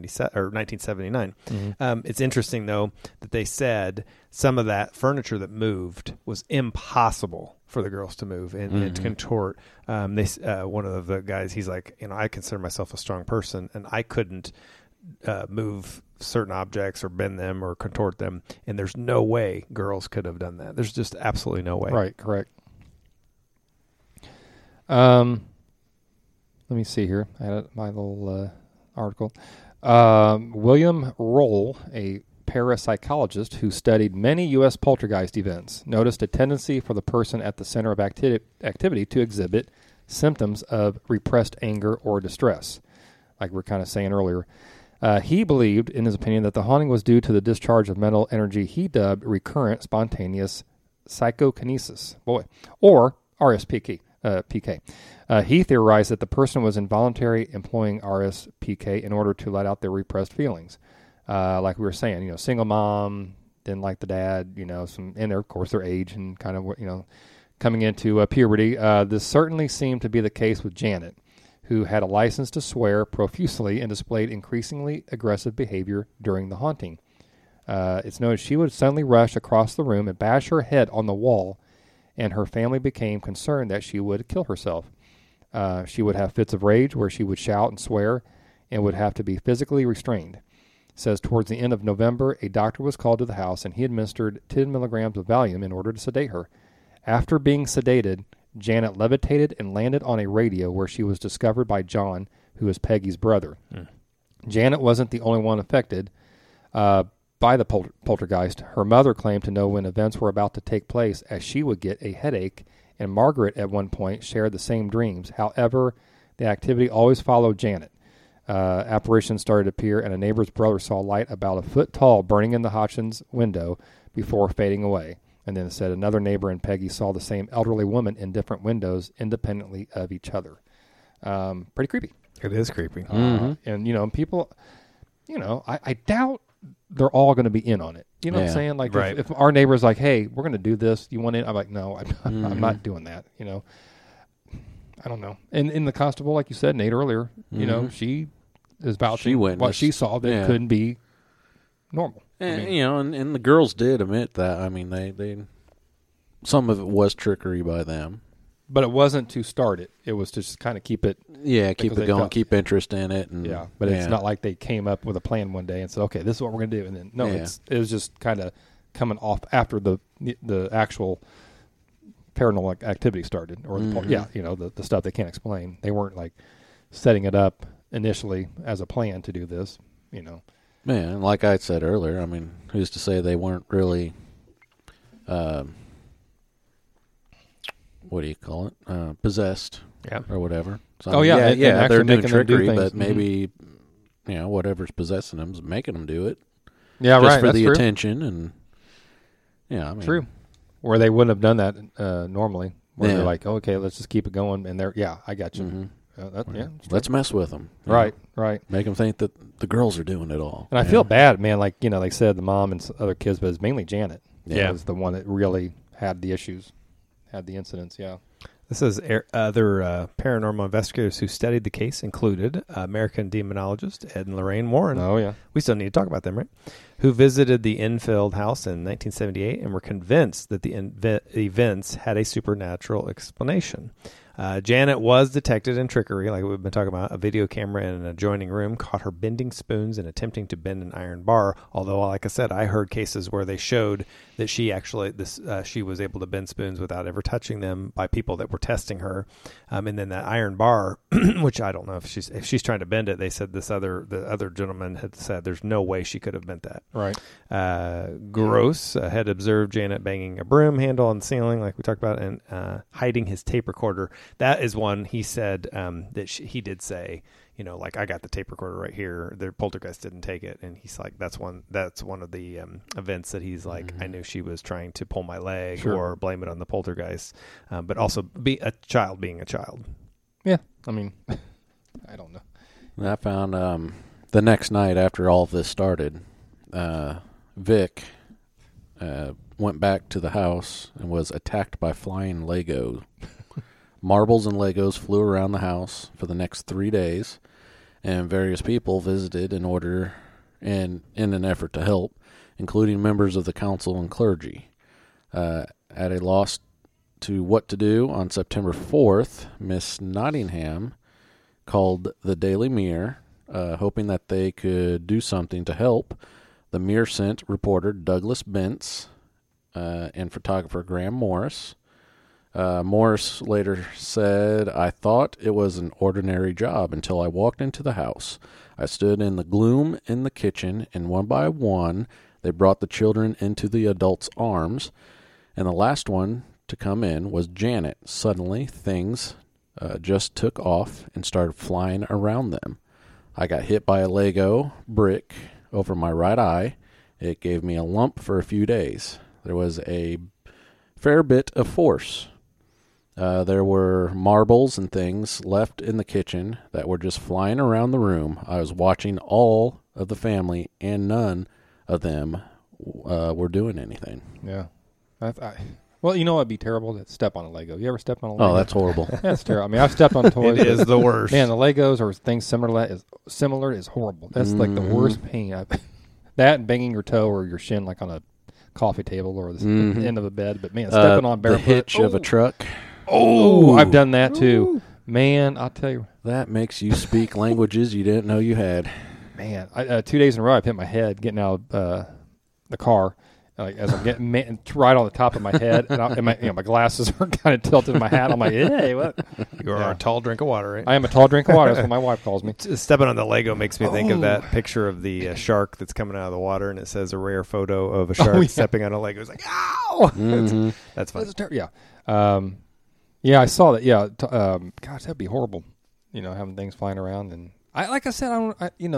1979. It's interesting, though, that they said some of that furniture that moved was impossible for the girls to move and to contort. One of the guys, he's like, I consider myself a strong person, and I couldn't move certain objects or bend them or contort them, and there's no way girls could have done that. There's just absolutely no way. Right, correct. Let me see here. I had my little article. William Roll, a parapsychologist who studied many U.S. poltergeist events, noticed a tendency for the person at the center of activity to exhibit symptoms of repressed anger or distress, like we were kind of saying earlier. He believed, in his opinion, that the haunting was due to the discharge of mental energy he dubbed recurrent spontaneous psychokinesis, or RSPK. He theorized that the person was involuntarily employing RSPK in order to let out their repressed feelings. Like we were saying, single mom, didn't like the dad, and of course their age and kind of, coming into puberty. This certainly seemed to be the case with Janet, who had a license to swear profusely and displayed increasingly aggressive behavior during the haunting. It's noted she would suddenly rush across the room and bash her head on the wall, and her family became concerned that she would kill herself. She would have fits of rage where she would shout and swear and would have to be physically restrained. It says towards the end of November, a doctor was called to the house, and he administered 10 milligrams of Valium in order to sedate her. After being sedated, Janet levitated and landed on a radio where she was discovered by John, who is Peggy's brother. Janet wasn't the only one affected by the poltergeist. Her mother claimed to know when events were about to take place, as she would get a headache, and Margaret at one point shared the same dreams. However, the activity always followed Janet. Apparitions started to appear, and a neighbor's brother saw light about a foot tall burning in the Hodgson's window before fading away. And then it said another neighbor and Peggy saw the same elderly woman in different windows independently of each other. Pretty creepy. It is creepy. And, people, I doubt they're all going to be in on it. You know what I'm saying? Like, right. if our neighbor's like, hey, we're going to do this, you want in? I'm like, no, I'm not doing that, I don't know. And in the constable, like you said, Nate, earlier, she is vouching what she saw that couldn't be normal. And, and the girls did admit that. I mean, they some of it was trickery by them. But it wasn't to start it. It was to just kind of keep it. Yeah, keep it going, keep interest in it. And, but it's not like they came up with a plan one day and said, okay, this is what we're going to do. And then, it was just kind of coming off after the actual paranormal activity started. Or, the stuff they can't explain. They weren't, like, setting it up initially as a plan to do this, Yeah, and like I said earlier, I mean, who's to say they weren't really, what do you call it, possessed or whatever. So, they're doing trickery, but maybe, whatever's possessing them is making them do it. Yeah, just right. for That's the true. attention and, True. Where they wouldn't have done that normally. Where they're like, okay, let's just keep it going. And I got you. Let's mess with them. Right. Make them think that the girls are doing it all. And I feel bad, man. Like, they said the mom and other kids, but it's mainly Janet. Was the one that really had the issues, had the incidents, This is other paranormal investigators who studied the case included American demonologist Ed and Lorraine Warren. Oh, yeah. We still need to talk about them, right? Who visited the Enfield house in 1978 and were convinced that the events had a supernatural explanation. Janet was detected in trickery, like we've been talking about. A video camera in an adjoining room caught her bending spoons and attempting to bend an iron bar. Although, like I said, I heard cases where they showed that she actually she was able to bend spoons without ever touching them by people that were testing her. And then that iron bar, which I don't know if she's trying to bend it. They said the other gentleman had said there's no way she could have bent that. Right. Gross had observed Janet banging a broom handle on the ceiling, like we talked about, and hiding his tape recorder. That is one he said that he did say, like, I got the tape recorder right here. The poltergeist didn't take it, and he's like, that's one of the events that he's like, I knew she was trying to pull my leg or blame it on the poltergeist, but also be a child being a child. Yeah, I mean, I don't know. And I found the next night after all of this started, Vic went back to the house and was attacked by flying Legos. Marbles and Legos flew around the house for the next 3 days, and various people visited in an effort to help, including members of the council and clergy. At a loss to what to do, on September 4th, Miss Nottingham called the Daily Mirror, hoping that they could do something to help. The Mirror sent reporter Douglas Bentz and photographer Graham Morris. Morris later said, I thought it was an ordinary job until I walked into the house. I stood in the gloom in the kitchen, and one by one they brought the children into the adults' arms, and the last one to come in was Janet. Suddenly, things just took off and started flying around them. I got hit by a Lego brick over my right eye. It gave me a lump for a few days. There was a fair bit of force. There were marbles and things left in the kitchen that were just flying around the room. I was watching all of the family, and none of them were doing anything. Yeah. Well, Well, you know what'd be terrible? To step on a Lego. You ever step on a Lego? Oh, that's horrible. That's terrible. I mean, I've stepped on toys. It is the worst. Man, the Legos or things similar is horrible. That's like the worst pain. That and banging your toe or your shin like on a coffee table or the end of a bed. But man, stepping on barefoot. The hitch of a truck. Oh, I've done that too. Man, I'll tell you. That makes you speak languages you didn't know you had. Man, 2 days in a row, I've hit my head getting out of the car. Like as I'm getting right on the top of my head, and my glasses are kind of tilted in my hat. I'm like, hey, what? You are a tall drink of water, right? I am a tall drink of water. That's what my wife calls me. Stepping on the Lego makes me think of that picture of the shark that's coming out of the water, and it says a rare photo of a shark stepping on a Lego. It's like, ow! That's fun. Yeah, I saw that. Yeah, gosh, that'd be horrible. Having things flying around, and like I said,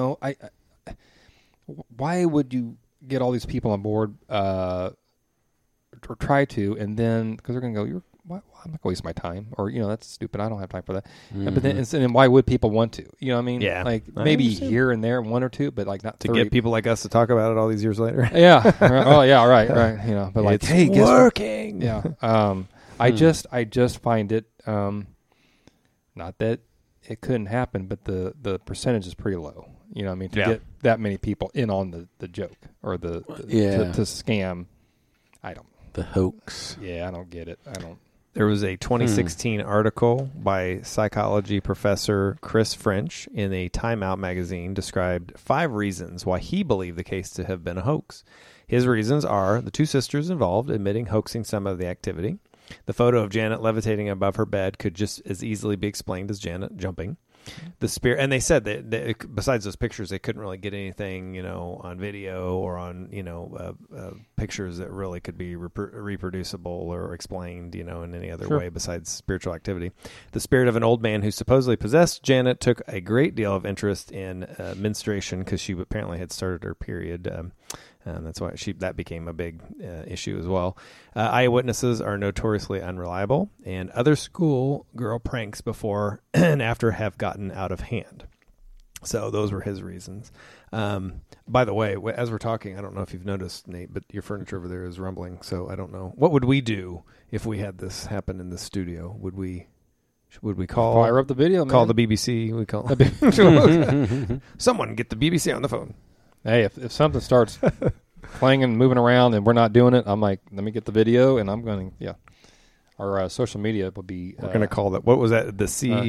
why would you get all these people on board or try to, and then because they're going to go, I'm not going to waste my time, or that's stupid. I don't have time for that. But then why would people want to? You know what I mean? Yeah, like maybe here and there, one or two, but like not to 30. get people like us to talk about it all these years later. Yeah. Oh yeah. Right. But like, it's hey, working. Yeah. I just find it not that it couldn't happen, but the percentage is pretty low. You know what I mean? To get that many people in on the joke or to scam, I don't. The hoax. Yeah, I don't get it. I don't. There was a 2016 article by psychology professor Chris French in a Time Out magazine described 5 reasons why he believed the case to have been a hoax. His reasons are the 2 sisters involved admitting hoaxing some of the activity. The photo of Janet levitating above her bed could just as easily be explained as Janet jumping. The spirit, and they said that besides those pictures, they couldn't really get anything, on video or on, pictures that really could be reproducible or explained, in any other way besides spiritual activity. The spirit of an old man who supposedly possessed Janet took a great deal of interest in menstruation because she apparently had started her period. And that's why that became a big issue as well. Eyewitnesses are notoriously unreliable, and other schoolgirl pranks before and after have gotten out of hand. So those were his reasons. By the way, as we're talking, I don't know if you've noticed, Nate, but your furniture over there is rumbling. So I don't know. What would we do if we had this happen in the studio? Would we call? Fire up the video, man. Call the BBC. We call someone get the BBC on the phone. Hey, if something starts playing and moving around and we're not doing it, I'm like, let me get the video, and I'm going to, Our social media will be. We're going to call that. What was that? The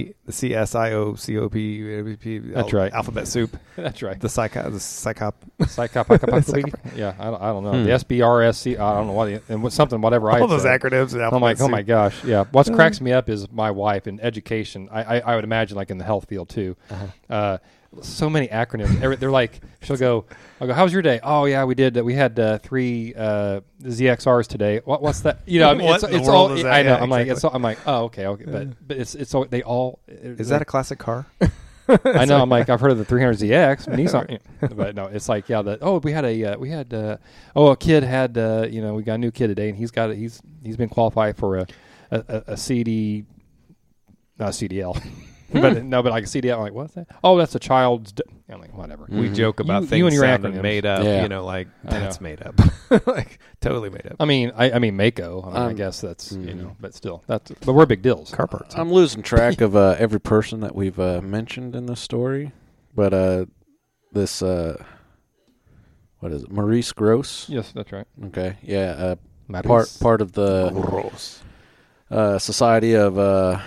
CSIOCOP. That's right. Alphabet soup. That's right. The psychop. Yeah, I don't know. The SBRSC. I don't know what. And something. Whatever. All those acronyms. I'm like, oh my gosh. Yeah. What cracks me up is my wife in education. I would imagine like in the health field too. So many acronyms. They're like, I'll go, how was your day? Oh yeah, we did. We had 3 ZXRs today. What's that? It's all. I know. I'm exactly. I'm like, oh okay. But it's all. They all. Is that a classic car? I know. I'm like, I've heard of the 300ZX, Nissan, but no, it's like, we had a kid had, we got a new kid today, and he's been qualified for a CD, not a CDL. But like a CDL, I'm like, what's that? Oh, that's a child's. I'm like, whatever. We joke about things and your sounding acronyms. made up. Yeah. Like that's made up, like totally made up. I mean, Mako. I guess that's but still, but we're big deals. Car parts. I'm losing track of every person that we've mentioned in this story, but this what is it? Maurice Gross. Yes, that's right. Okay, yeah, Maurice. part of the Society of.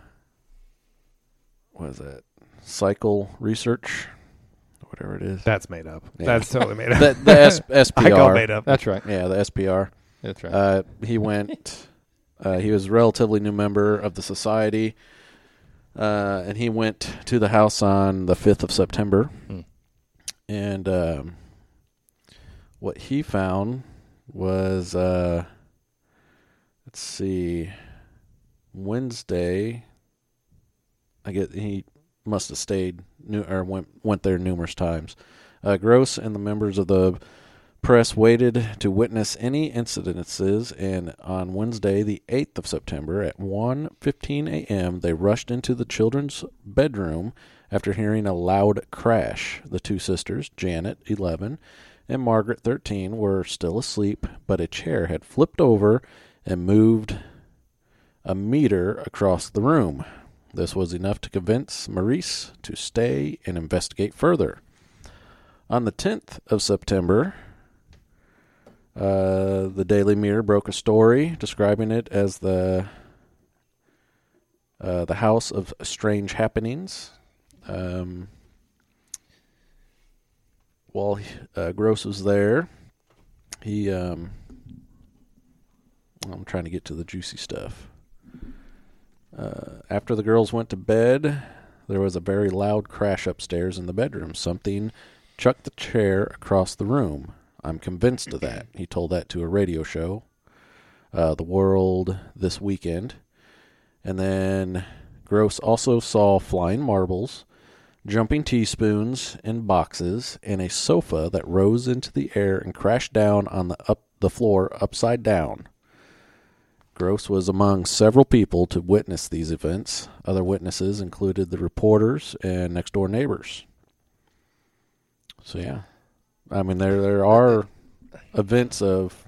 What is that? Cycle Research, whatever it is. That's made up. Yeah. That's totally made up. The SPR. I call made up. That's right. Yeah, the SPR. That's right. He went. He was a relatively new member of the society, and he went to the house on the 5th of September. And what he found was, let's see, Wednesday. I guess he must have stayed went there numerous times. Gross and the members of the press waited to witness any incidences, and on Wednesday, the 8th of September, at 1:15 a.m., they rushed into the children's bedroom after hearing a loud crash. The 2 sisters, Janet, 11, and Margaret, 13, were still asleep, but a chair had flipped over, and moved a meter across the room. This was enough to convince Maurice to stay and investigate further. On the 10th of September, the Daily Mirror broke a story describing it as the House of Strange Happenings. While Gross was there, I'm trying to get to the juicy stuff. After the girls went to bed, there was a very loud crash upstairs in the bedroom. Something chucked the chair across the room. I'm convinced of that. He told that to a radio show, The World This Weekend. And then Gross also saw flying marbles, jumping teaspoons and boxes, and a sofa that rose into the air and crashed down on the floor upside down. Gross was among several people to witness these events. Other witnesses included the reporters and next-door neighbors. So, yeah. I mean, there are events of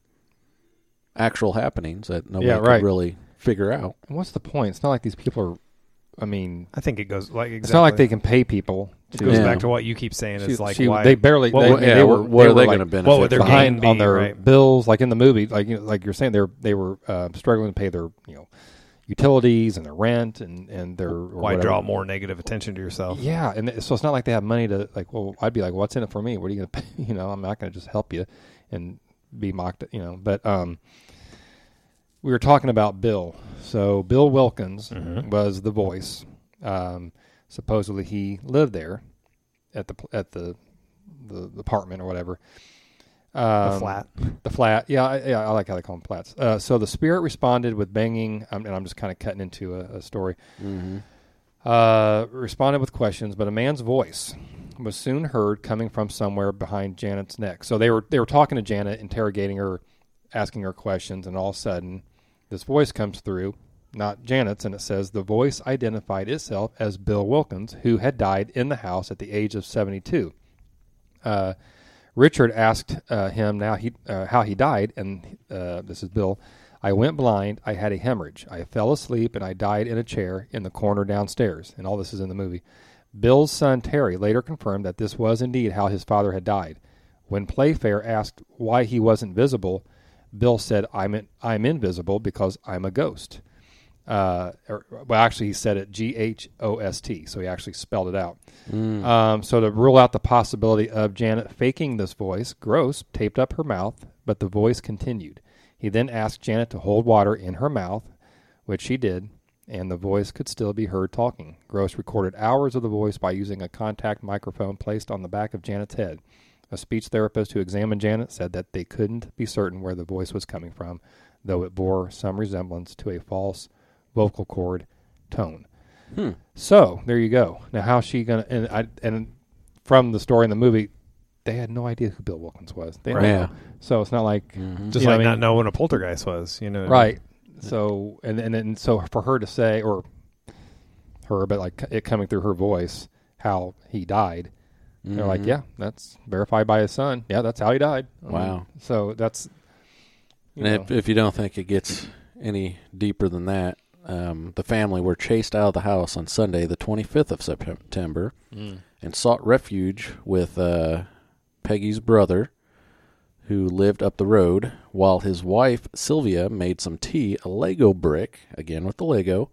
actual happenings that nobody could really figure out. And what's the point? It's not like these people are, I mean... I think it goes like exactly. It's not like they can pay people. It goes back to what you keep saying. It's like why... They barely... What are they going to benefit? What would their behind gain on be, their right? bills, like in the movie, like you're saying, they were struggling to pay their utilities and their rent and their why draw more negative attention to yourself? Yeah, and so it's not like they have money to like. Well, I'd be like, what's in it for me? What are you going to pay? I'm not going to just help you and be mocked. But we were talking about Bill. So Bill Wilkins was the voice. Supposedly he lived there at the apartment or whatever. The flat. Yeah, I like how they call them flats. So the spirit responded with banging, and I'm just kind of cutting into a story. Responded with questions, but a man's voice was soon heard coming from somewhere behind Janet's neck. So they were talking to Janet, interrogating her, asking her questions, and all of a sudden, this voice comes through, not Janet's, and it says the voice identified itself as Bill Wilkins, who had died in the house at the age of 72. Richard asked him how he died, and this is Bill. I went blind. I had a hemorrhage. I fell asleep, and I died in a chair in the corner downstairs. And all this is in the movie. Bill's son, Terry, later confirmed that this was indeed how his father had died. When Playfair asked why he wasn't visible, Bill said, I'm invisible because I'm a ghost. Actually, he said it Ghost, so he actually spelled it out. So to rule out the possibility of Janet faking this voice, Gross taped up her mouth, but the voice continued. He then asked Janet to hold water in her mouth, which she did, and the voice could still be heard talking. Gross recorded hours of the voice by using a contact microphone placed on the back of Janet's head. A speech therapist who examined Janet said that they couldn't be certain where the voice was coming from, though it bore some resemblance to a false vocal cord tone. So there you go. Now, how's she gonna? And from the story in the movie, they had no idea who Bill Wilkins was. They didn't know. So it's not like just like not know when a poltergeist was. Right. So and so for her to say, or her, but like it coming through her voice, how he died. They're like, yeah, that's verified by his son. Yeah, that's how he died. Wow. So that's. And if you don't think it gets any deeper than that, the family were chased out of the house on Sunday, the 25th of September, and sought refuge with Peggy's brother, who lived up the road, while his wife, Sylvia, made some tea. A Lego brick, again with the Lego,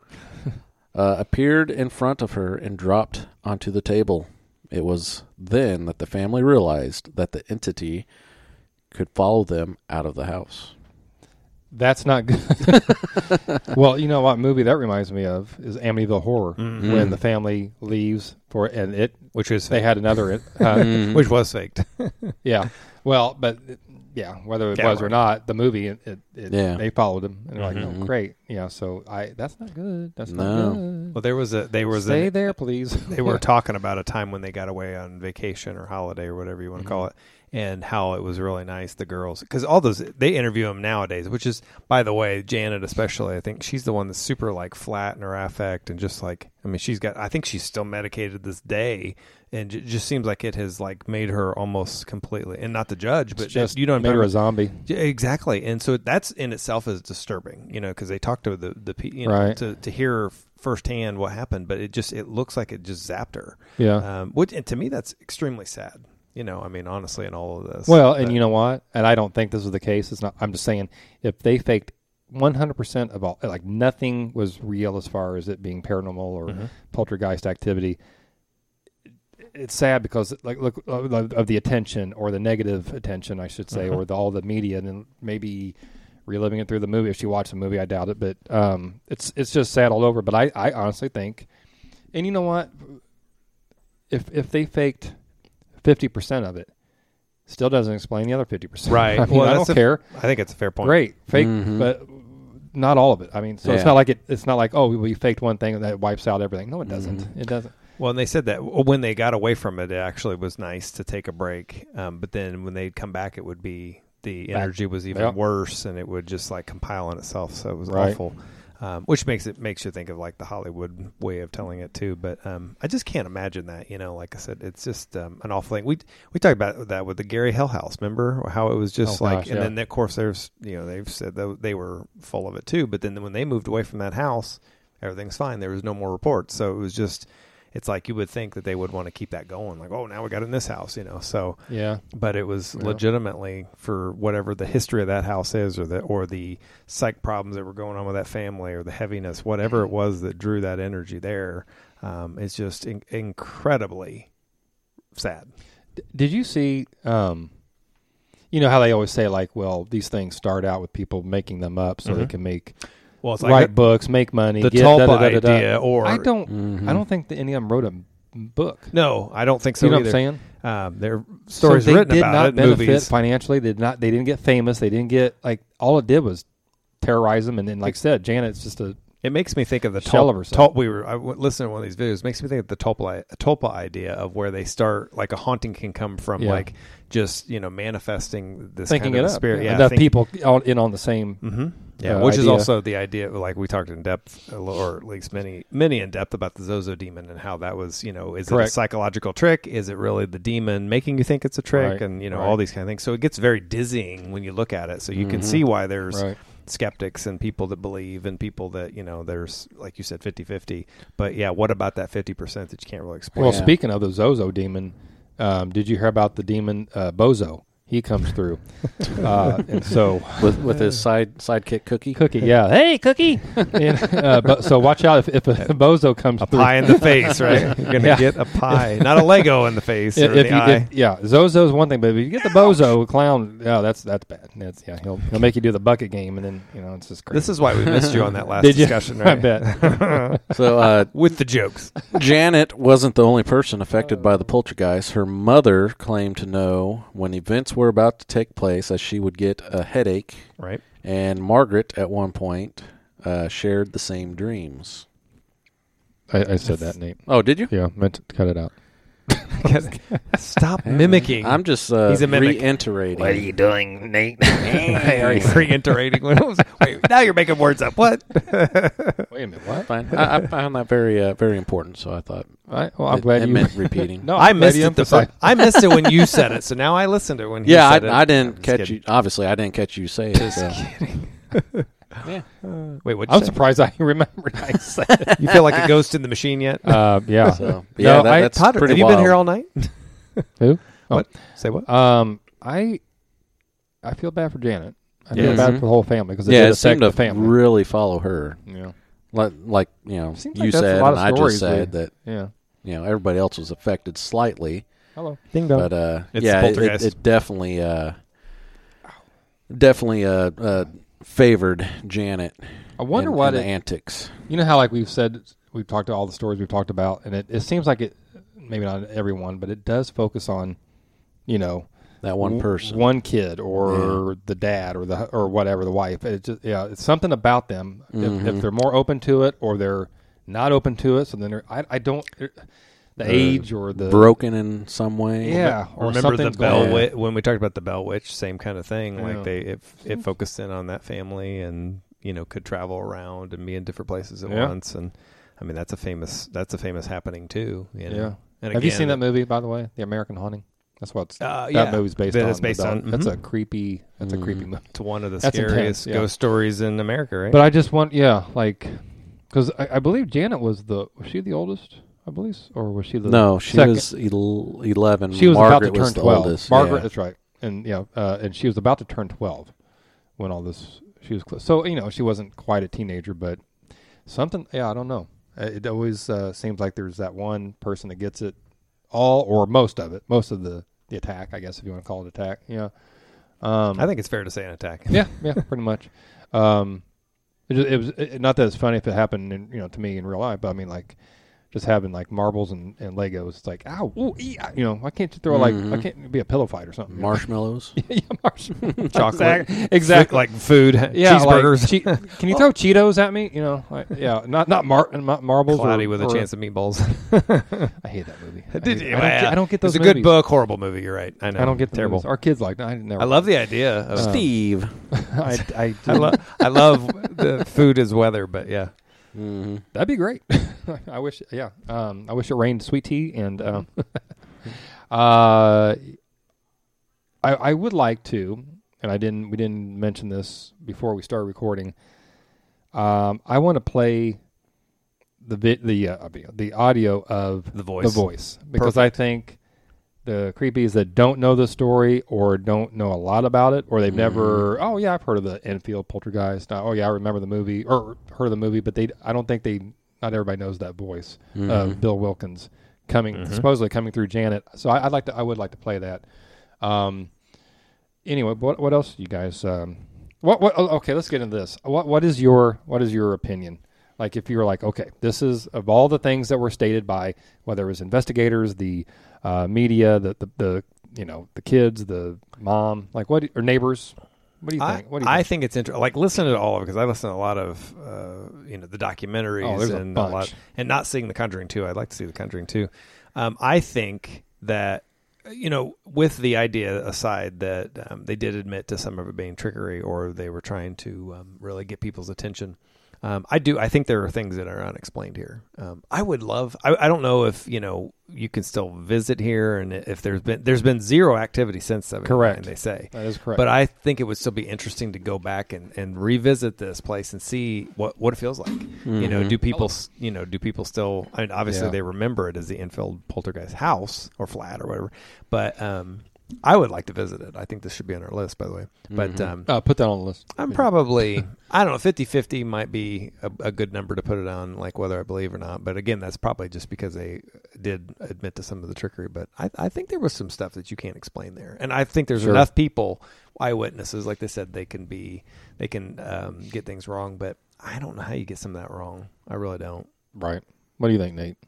appeared in front of her and dropped onto the table. It was then that the family realized that the entity could follow them out of the house. That's not good. Well, you know what movie that reminds me of is Amityville Horror, when the family leaves for they had another which was faked. Yeah. Well, but whether it was or not, the movie they followed him and they're like, "Oh, great." Yeah, so that's not good. That's not good. Well, there was Stay there, please. They were talking about a time when they got away on vacation or holiday or whatever you want to call it. And how it was really nice, the girls, because all those, they interview them nowadays, which is, by the way, Janet especially, I think she's the one that's super like flat in her affect and just like, I mean, I think she's still medicated this day, and it just seems like it has like made her almost completely, and not the judge, but just you don't made her a zombie. exactly. And so that's in itself is disturbing, because they talked to Right. to hear firsthand what happened, but it looks like it just zapped her. Yeah. Which, and to me, that's extremely sad. I mean, honestly, in all of this. Well, and you know what? And I don't think this was the case. It's not. I'm just saying, if they faked 100% of all, like nothing was real as far as it being paranormal or poltergeist activity. It's sad because, like, look of the attention or the negative attention, I should say, or all the media, and then maybe reliving it through the movie. If she watched the movie, I doubt it, but it's just sad all over. But I honestly think, and you know what? If they faked 50% of it, still doesn't explain the other 50%. Right. I mean, Well, I don't care. I think it's a fair point. Great, fake, but not all of it. I mean, so it's Yeah. not like it's not like, oh, we faked one thing and that wipes out everything. No, it doesn't. It doesn't. Well, and they said that when they got away from it, it actually was nice to take a break. But then when they'd come back, it would be the energy was even worse, and it would just like compile on itself. So it was awful. Which makes you think of like the Hollywood way of telling it too. But I just can't imagine that. Like I said, it's just an awful thing. We talked about that with the Gary Hell House. Remember how it was just and then of course there's they've said that they were full of it too. But then when they moved away from that house, everything's fine. There was no more reports. So it was just. It's like you would think that they would want to keep that going. Like, oh, now we got it in this house, So yeah. But it was legitimately for whatever the history of that house is, or the psych problems that were going on with that family, or the heaviness, whatever it was that drew that energy there. It's just incredibly sad. Did you see? You know how they always say, like, well, these things start out with people making them up so they can make. Well, it's write books, make money. The get Tulpa idea, or I don't think that any of them wrote a book. No, I don't think so. You know either. what I'm saying? There are stories they written did about not it. benefit Movies. financially. They didn't get famous. They didn't get all it did was terrorize them. And then, like I said, Janet's just a. It makes me think of the shell of herself. I listened to one of these videos. It makes me think of the Tulpa idea of where they start, like a haunting can come from, like just manifesting this thinking kind of it up. spirit. Enough people all in on the same. Mm-hmm. Yeah, which is idea. also the idea. Like we talked in depth, or at least many in depth about the Zozo demon and how that was. Is it a psychological trick? Is it really the demon making you think it's a trick? Right. And all these kind of things. So it gets very dizzying when you look at it. So you can see why there's. Right. Skeptics and people that believe and people that there's, like you said, 50-50, but what about that 50% that you can't really explain? Well, speaking of the Zozo demon, did you hear about the demon Bozo? He comes through, and so with his sidekick Cookie. Yeah, hey Cookie. But so watch out if a Bozo comes a through. pie in the face, right? You're gonna get a pie, not a Lego in the face or the eye. Zozo's one thing, but if you get the Bozo clown, that's bad. He'll make you do the bucket game, and then it's just crazy. This is why we missed you on that last Did you? discussion, right? I bet. So with the jokes, Janet wasn't the only person affected by the poltergeist. Her mother claimed to know when events were about to take place, as she would get a headache. Right. And Margaret, at one point, shared the same dreams. I said that, Nate. Oh, did you? Yeah, meant to cut it out. Stop mimicking. I'm just He's a mimic. reiterating. What are you doing, Nate? Reiterating. Wait, now you're making words up. What? Wait a minute, what? Fine. I found that very very important, so I thought I'm glad it you meant repeating. No, I I'm glad missed you it. emphasized. I missed it when you said it, so now I listened to it when he Yeah, said it. I didn't I'm catch kidding. you. Obviously, I didn't catch you say it. Just so. kidding. Yeah. Wait, what? I'm surprised I remembered I said it. You feel like a ghost in the machine yet? Yeah. So, yeah, No, that's Todd, pretty have you wild. been here all night? Who? What? Say what? I feel bad for Janet. I feel Yes. bad for the whole family because it Yeah, did it affect seemed to the family. really follow her. Yeah. Like Seems you like that's a said, lot and of I just stories said we- that Yeah. everybody else was affected slightly. Hello. Ding dong. But It's yeah, poltergeist. it definitely favored Janet. I wonder and, what and the it. antics. You know how like we've talked to all the stories we've talked about, and it seems like it. Maybe not everyone, but it does focus on, That one person. one kid, or the dad, or whatever, the wife. It just it's something about them. If they're more open to it, or they're not open to it, so then I don't. The age or the broken in some way. Yeah, or remember the something's Bell going on. Witch when we talked about the Bell Witch, same kind of thing. Yeah. Like it focused in on that family, and could travel around and be in different places at Yeah. once. And I mean, that's a famous happening too. You know? Yeah. And Have you again, seen that movie, by the way, The American Haunting? That's what yeah. that movie's based That on. it's based on. That's a creepy. That's a creepy movie. It's one of the That's scariest intense, yeah. ghost stories in America, right? But I just want, because I believe Janet was she the oldest? I believe, or was she the No, she second? was 11. She was Margaret about to was turn the 12. oldest. Margaret, yeah. that's right, and and she was about to turn 12 when all this. She was so she wasn't quite a teenager, but something. Yeah, I don't know. It always seems like there's that one person that gets it all or most of the attack, I guess, if you want to call it attack. Yeah. I think it's fair to say an attack. Yeah, pretty much. It was not that it's funny if it happened, to me in real life, but I mean, like, just having like marbles and Legos. It's like, ow, ooh, why can't you throw I can't be a pillow fight or something? Marshmallows. Yeah, marshmallows. Chocolate. Exactly. Like food. Yeah, Cheeseburgers. Like, can you throw Cheetos at me? Not marbles. Cloudy or, with a chance of meatballs. I hate that movie. I don't get those It's a movies. good book, horrible movie. You're right. I know. I don't get the terrible. movies. Our kids like. I never. I love the idea of Steve. I I love the food as weather, but yeah. Mm-hmm. That'd be great. I wish. Yeah. I wish it rained sweet tea and. I would like to, and we didn't mention this before we started recording. I want to play the audio of The voice. because Perfect. I think the creepies that don't know the story or don't know a lot about it, or they've never, I've heard of the Enfield Poltergeist. I remember the movie or heard of the movie, but I don't think not everybody knows that voice of Bill Wilkins supposedly coming through Janet. So I would like to play that. Anyway, what else you guys? Okay, let's get into this. What is your opinion? Like, if you're like, okay, this is of all the things that were stated by whether it was investigators, the media, the kids, the mom, like or neighbors. What do you think? I think it's interesting. Like, listen to all of it because I listen to a lot of the documentaries there's and a lot, bunch. and not seeing The Conjuring 2. I'd like to see The Conjuring 2. I think that with the idea aside that they did admit to some of it being trickery or they were trying to really get people's attention. I think there are things that are unexplained here. I would love. I don't know if you can still visit here, and if there's been zero activity since 79. Correct. They say That is correct. But I think it would still be interesting to go back and revisit this place and see what it feels like. Do people still? I mean, obviously they remember it as the Enfield Poltergeist house or flat or whatever. But I would like to visit it. I think this should be on our list, by the way. But put that on the list. I'm probably, I don't know, 50-50 might be a good number to put it on, like whether I believe or not. But again, that's probably just because they did admit to some of the trickery. But I think there was some stuff that you can't explain there. And I think there's enough people, eyewitnesses, like they said, they can get things wrong. But I don't know how you get some of that wrong. I really don't. Right. What do you think, Nate?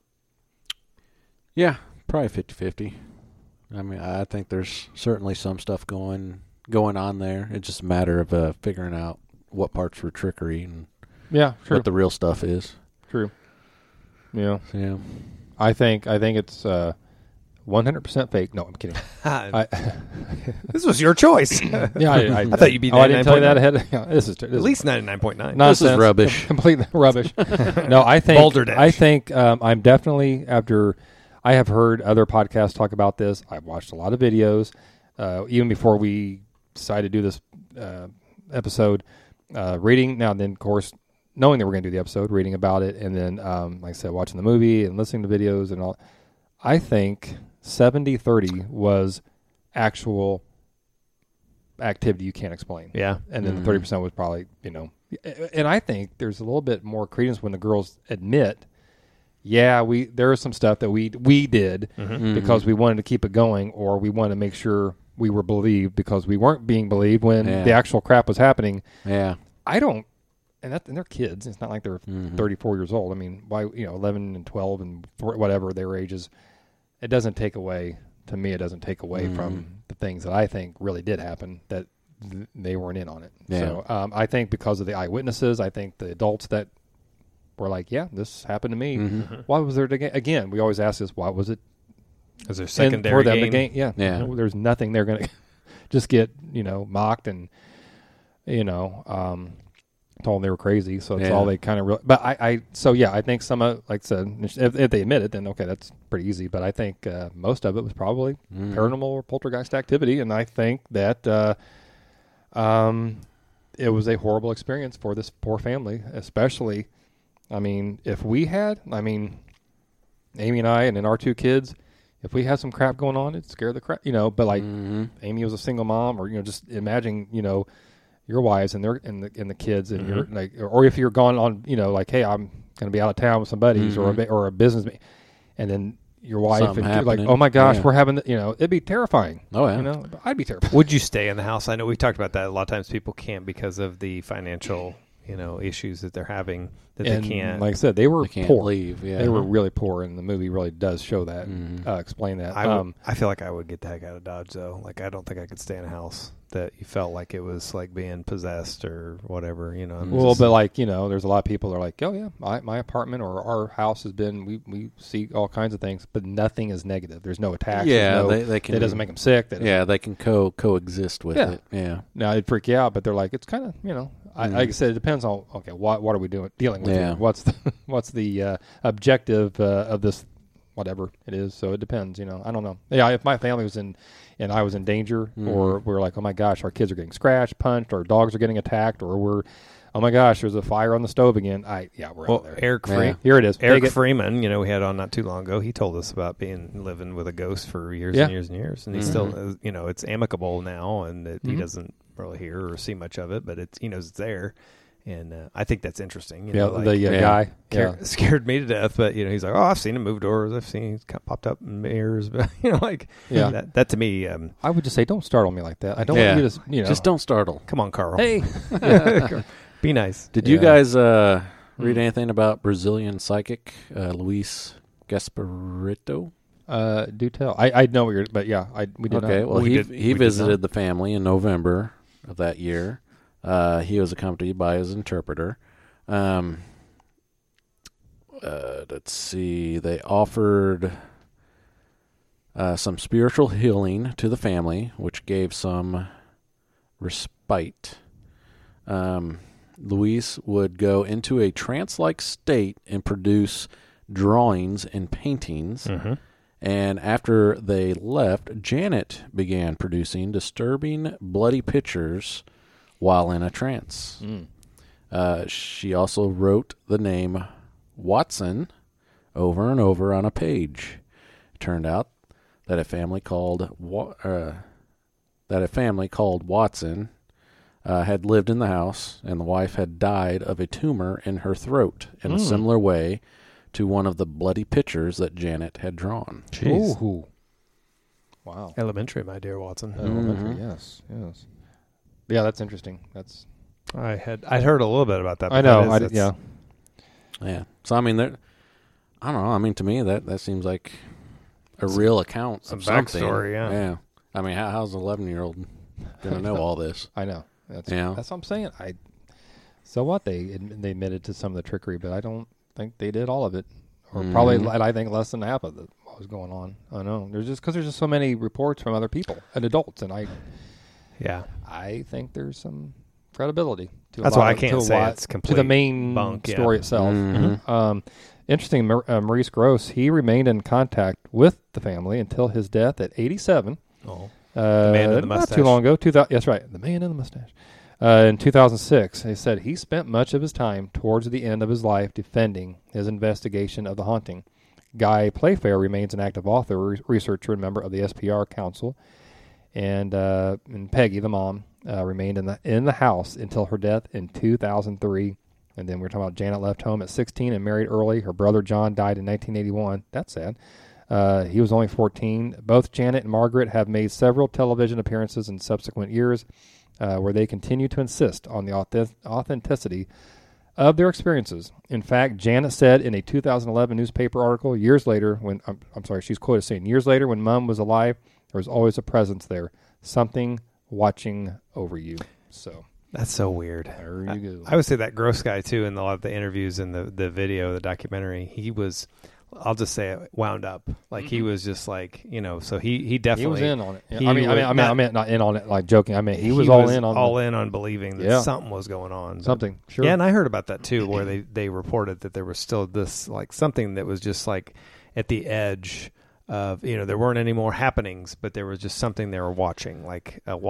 Yeah, probably 50-50. I mean, I think there's certainly some stuff going on there. It's just a matter of figuring out what parts were trickery and what the real stuff is. True. Yeah. So, yeah. I think it's 100% fake. No, I'm kidding. This was your choice. Yeah, I thought you'd be. I didn't tell you that ahead. Yeah, this is at least 99.9. This is rubbish. Complete rubbish. No, I think Balderdash. I think I'm definitely after. I have heard other podcasts talk about this. I've watched a lot of videos, even before we decided to do this episode. Reading now, and then of course, knowing that we're going to do the episode, reading about it, and then like I said, watching the movie and listening to videos and all. I think 70-30 was actual activity you can't explain. Yeah, and then the 30% was probably And I think there's a little bit more credence when the girls admit. Yeah, there is some stuff that we did because we wanted to keep it going, or we wanted to make sure we were believed because we weren't being believed when the actual crap was happening. Yeah, I don't, and they're kids. It's not like they're 34 years old. I mean, why 11 and 12 and whatever their ages. It doesn't take away from the things that I think really did happen that they weren't in on it. Yeah. So I think because of the eyewitnesses, I think the adults that. We're like, yeah, this happened to me. Why was there again? We always ask this. Why was it? Is there secondary for them gain? Yeah. There's nothing. They're gonna just get mocked and told them they were crazy. So that's Yeah. all they kind of. But I think some of, like I said, if they admit it, then okay, that's pretty easy. But I think most of it was probably paranormal or poltergeist activity, and I think that it was a horrible experience for this poor family, especially. I mean, if we had, Amy and I, and then our 2 kids, if we had some crap going on, it'd scare the crap, But like Amy was a single mom, or just imagine, your wives and their and the kids, and you're like, or if you're gone on, like, hey, I'm going to be out of town with some buddies or a business, and then your wife Something and you're like, happening. oh my gosh, Yeah. we're having, it'd be terrifying. Oh, yeah. I'd be terrified. Would you stay in the house? I know we talked about that. A lot of times people can't because of the financial, issues that they're having that And they can't. like I said, they were They can't poor. leave. Yeah. They were really poor, and the movie really does show that, explain that. I feel like I would get the heck out of Dodge, though. Like, I don't think I could stay in a house that you felt like it was like being possessed or whatever, Well, but like, there's a lot of people that are like, oh yeah, my apartment or our house has been, we see all kinds of things, but nothing is negative. There's no attacks. Yeah, there's they can. it doesn't make them sick. Yeah, they can coexist with Yeah. it. Yeah. Now it'd freak you out, but they're like, it's kind of, like I said, it depends on, okay, what are we dealing with Yeah. here? What's the objective of this, whatever it is. So it depends, I don't know. Yeah, if my family was and I was in danger, or we're like, oh my gosh, our kids are getting scratched, punched, or dogs are getting attacked, or we're, oh my gosh, there's a fire on the stove again. We're out there. Eric Yeah. Here it is. Eric Take it. Freeman, we had on not too long ago. He told us about living with a ghost for years Yeah. and years and years, and he still, it's amicable now, and he doesn't really hear or see much of it, but he knows it's there, and I think that's interesting. Guy. Yeah. Scared me to death, but he's like, oh, I've seen him move doors, I've seen he's kind of popped up in mirrors, but Yeah. that to me, I would just say, don't startle me like that. I don't Yeah. want you to, Just don't startle. come on, Carl, Hey, be nice. Did you Yeah. guys read anything about Brazilian psychic Luis Gasparito? do tell. I know what you're, but yeah, we did Okay, not. well, We he did not. visited the family in November of that year. He was accompanied by his interpreter. Let's see. They offered some spiritual healing to the family, which gave some respite. Luis would go into a trance-like state and produce drawings and paintings. And after they left, Janet began producing disturbing, bloody pictures while in a trance. She also wrote the name Watson over and over on a page. It turned out that a family called Watson had lived in the house, and the wife had died of a tumor in her throat in a similar way to one of the bloody pictures that Janet had drawn. Jeez. Ooh. Wow. Elementary, my dear Watson. Elementary, yes. Yeah, that's interesting. That's I'd heard a little bit about that. I but know. that is- Yeah. Yeah. So I mean, I don't know. I mean, to me, that seems like a real account some of something. backstory, yeah. Yeah. I mean, how's an 11-year-old gonna know all this? I know. That's Yeah. that's what I'm saying. So what? They admitted to some of the trickery, but I don't think they did all of it, or probably I think less than half of it. What was going on? I know. There's just so many reports from other people and adults, and I think there's some credibility to. That's a lot why I of- can't to a say lot- it's to complete the main bunk, yeah. story itself. Mhm. Interesting. Maurice Gross, he remained in contact with the family until his death at 87. Oh. The man in the Not mustache. too long ago. 2000. That's right. The man in the mustache. In 2006, they said he spent much of his time towards the end of his life defending his investigation of the haunting. Guy Playfair remains an active author, researcher, and member of the SPR Council. And Peggy, the mom, remained in the house until her death in 2003. And then we're talking about Janet left home at 16 and married early. Her brother John died in 1981. That's sad. He was only 14. Both Janet and Margaret have made several television appearances in subsequent years where they continue to insist on the authenticity of their experiences. In fact, Janet said in a 2011 newspaper article, years later, she's quoted saying, years later when Mom was alive, there was always a presence there, something watching over you. So That's so weird. there you go. I would say that Gross guy too in a lot of the interviews and the video, the documentary, he was I'll just say it, wound up. Like he was just like, so he definitely He was in on it. he I meant not in on it like joking. I mean, he was all in on believing that Yeah. something was going on. something. Sure. Yeah, and I heard about that too, where they reported that there was still this like something that was just like at the edge of there weren't any more happenings, but there was just something they were watching, like a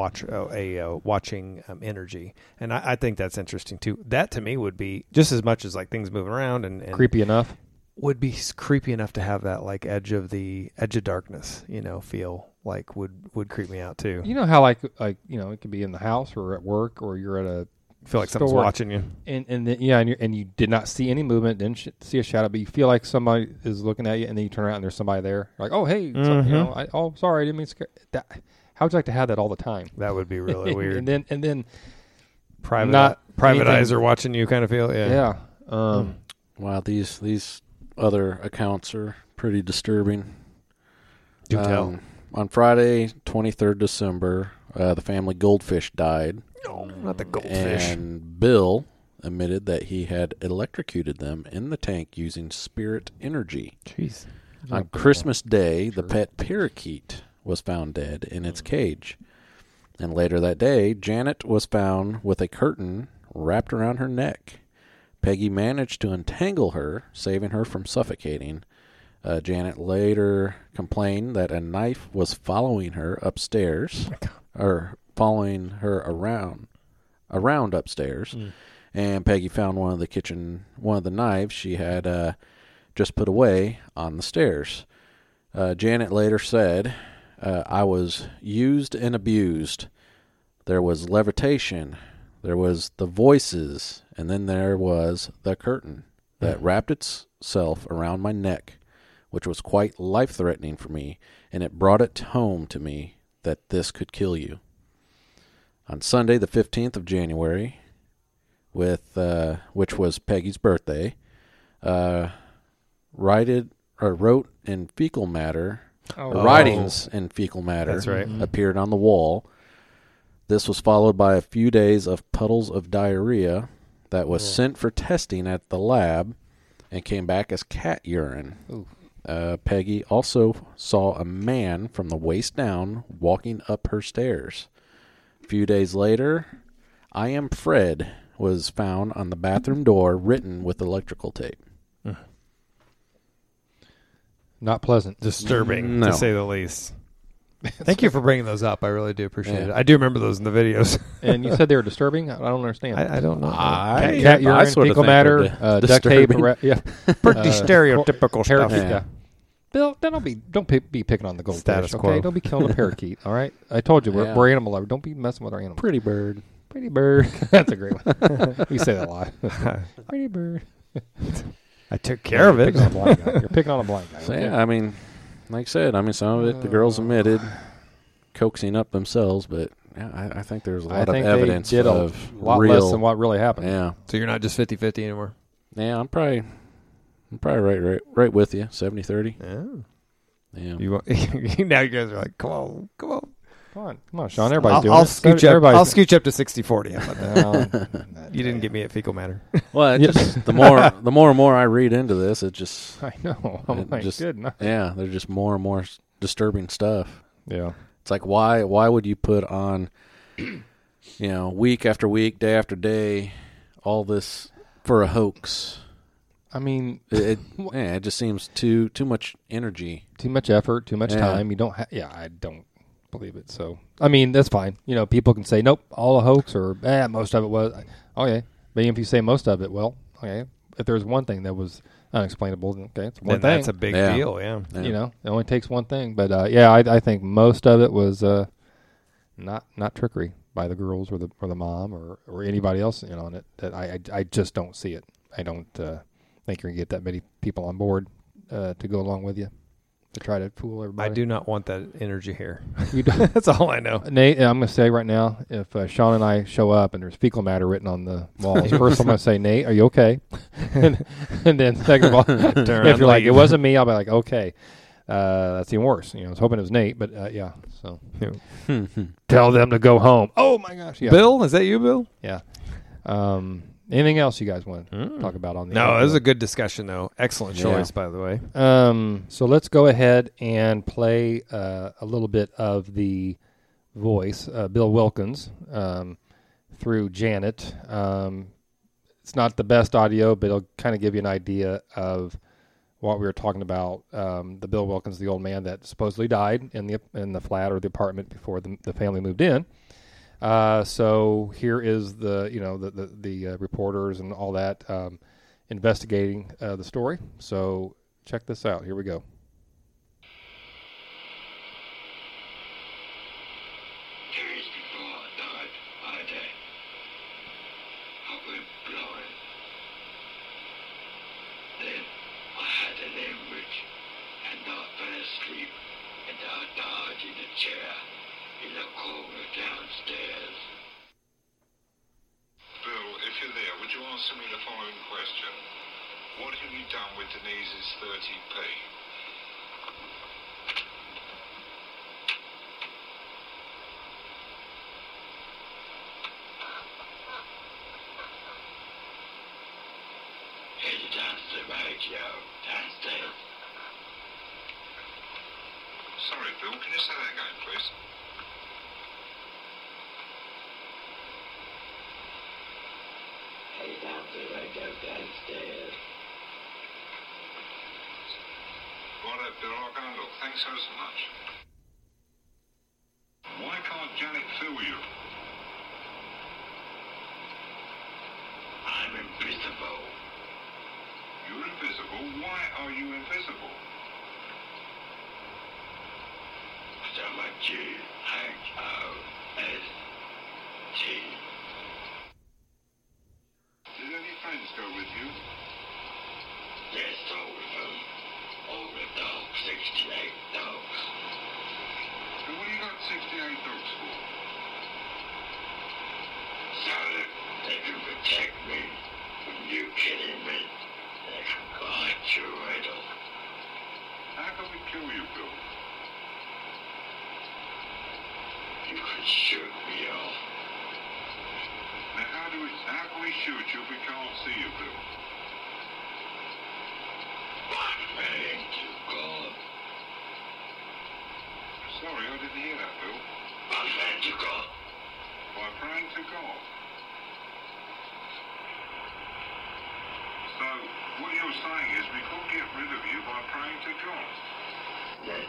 watching energy, and I think that's interesting too. That to me would be just as much as like things moving around and Creepy enough. would be creepy enough to have that like edge of darkness, feel like would creep me out too. You know how like it could be in the house or at work or you're at a Feel like something's store, watching you. and you did not see any movement, didn't see a shadow, but you feel like somebody is looking at you, and then you turn around and there's somebody there. You're like, oh hey, sorry, I didn't mean to scare. That, how would you like to have that all the time? That would be really weird. and then private eyes are watching you, kind of feel. Yeah. Wow, these other accounts are pretty disturbing. Do tell. On Friday, 23rd December, the family goldfish died. No, not the goldfish. And Bill admitted that he had electrocuted them in the tank using spirit energy. Jeez. On Christmas Day, the pet parakeet was found dead in its cage. And later that day, Janet was found with a curtain wrapped around her neck. Peggy managed to entangle her, saving her from suffocating. Janet later complained that a knife was following her upstairs, or following her around upstairs. And Peggy found one of the knives she had just put away on the stairs. Janet later said, I was used and abused. There was levitation. There was the voices. And then there was the curtain that wrapped itself around my neck, which was quite life-threatening for me, and it brought it home to me that this could kill you. On Sunday, the 15th of January, which was Peggy's birthday, wrote in fecal matter, writings in fecal matter That's right. appeared on the wall. This was followed by a few days of puddles of diarrhea that was sent for testing at the lab and came back as cat urine. Peggy also saw a man from the waist down walking up her stairs. A few days later, I am Fred was found on the bathroom door written with electrical tape. Not pleasant. Disturbing, No. to say the least. Thank you for bringing those up. I really do appreciate it. I do remember those in the videos. And you said they were disturbing? I don't understand. I don't know. Cat urine, sort of fecal think matter, they're duct tape. disturbing. Pretty stereotypical stuff. Parakeet, Yeah. Bill, don't be picking on the goldfish. Status quo. Okay, don't be killing a parakeet. All right, I told you Yeah. we're animal lovers. Don't be messing with our animals. Pretty bird. Pretty bird. That's a great one. We say that a lot. Pretty bird. I took care of it. You're picking on a blind guy. You're picking on a blind guy. So, okay? yeah, I mean, like I said, some of it the girls admitted coaxing up themselves, but yeah, I think there's a lot of think evidence they did of a lot real, less than what really happened. Yeah, So you're not just 50-50 anymore? yeah, I'm probably right with you, 70-30. Yeah. Yeah, You want, now you guys are like, come on. Come on, Sean. Everybody's doing I'll it. scooch up. Everybody's I'll scooch up to 60-40. How about that? Well, You didn't get me at fecal matter. well, it just the more and more I read into this, it just I know. Oh It my just- goodness. yeah, there's just more and more disturbing stuff. Yeah. It's like why would you put on, week after week, day after day, all this for a hoax? I mean, It just seems too much energy. too much effort, too much Yeah. time. You don't. I don't believe it. So I mean, that's fine. People can say nope, all a hoax, or most of it was. Okay, but even if you say most of it, well, okay. If there's one thing that was unexplainable, then okay, it's one Then thing. that's a big Yeah. deal, yeah. Yeah. It only takes one thing. But I think most of it was not trickery by the girls or the mom or anybody else in on it. That I just don't see it. I don't think you're gonna get that many people on board to go along with you to try to fool everybody. I do not want that energy here. You do. That's all I know. Nate, I'm going to say right now, if Sean and I show up and there's fecal matter written on the walls, first I'm going to say, Nate, are you okay? and then second of all, if you're like, it wasn't me, I'll be like, okay. That's even worse. I was hoping it was Nate, but yeah. So tell them to go home. Oh my gosh. Yeah. Bill? Is that you, Bill? Yeah. Anything else you guys want to talk about on the No, audio? it was a good discussion, though. Excellent choice, by the way. So let's go ahead and play a little bit of the voice, Bill Wilkins, through Janet. It's not the best audio, but it'll kind of give you an idea of what we were talking about. The Bill Wilkins, the old man that supposedly died in the flat or the apartment before the family moved in. So here is the reporters and all that investigating the story. So check this out. Here we go. Days before I died, I went blind. Then I had an hemorrhage, and I fell asleep, and I died in a chair in the corner downstairs. Bill, if you're there, would you answer me the following question? What have you done with Denise's 30p? Headed down to the radio, downstairs. Sorry, Bill, can you say that again, please? Headed down to the radio, downstairs. Right, Bill, I'll go and look. Thanks ever so much. Why can't Janet feel you? I'm invisible. You're invisible? Why are you invisible? So much G-H-O-S-T. Did any friends go with you? Yes, all of them. All the dogs, 68 dogs. So what have you got 68 dogs for? So that they can protect me from you killing me. They can bite your head off. How can we kill you, Bill? You can shoot me off. Now, how can we shoot you if we can't see you, Bill? By praying to God. Sorry, I didn't hear that, Bill. By praying to God. By praying to God. So, what you're saying is we couldn't get rid of you by praying to God. Yes.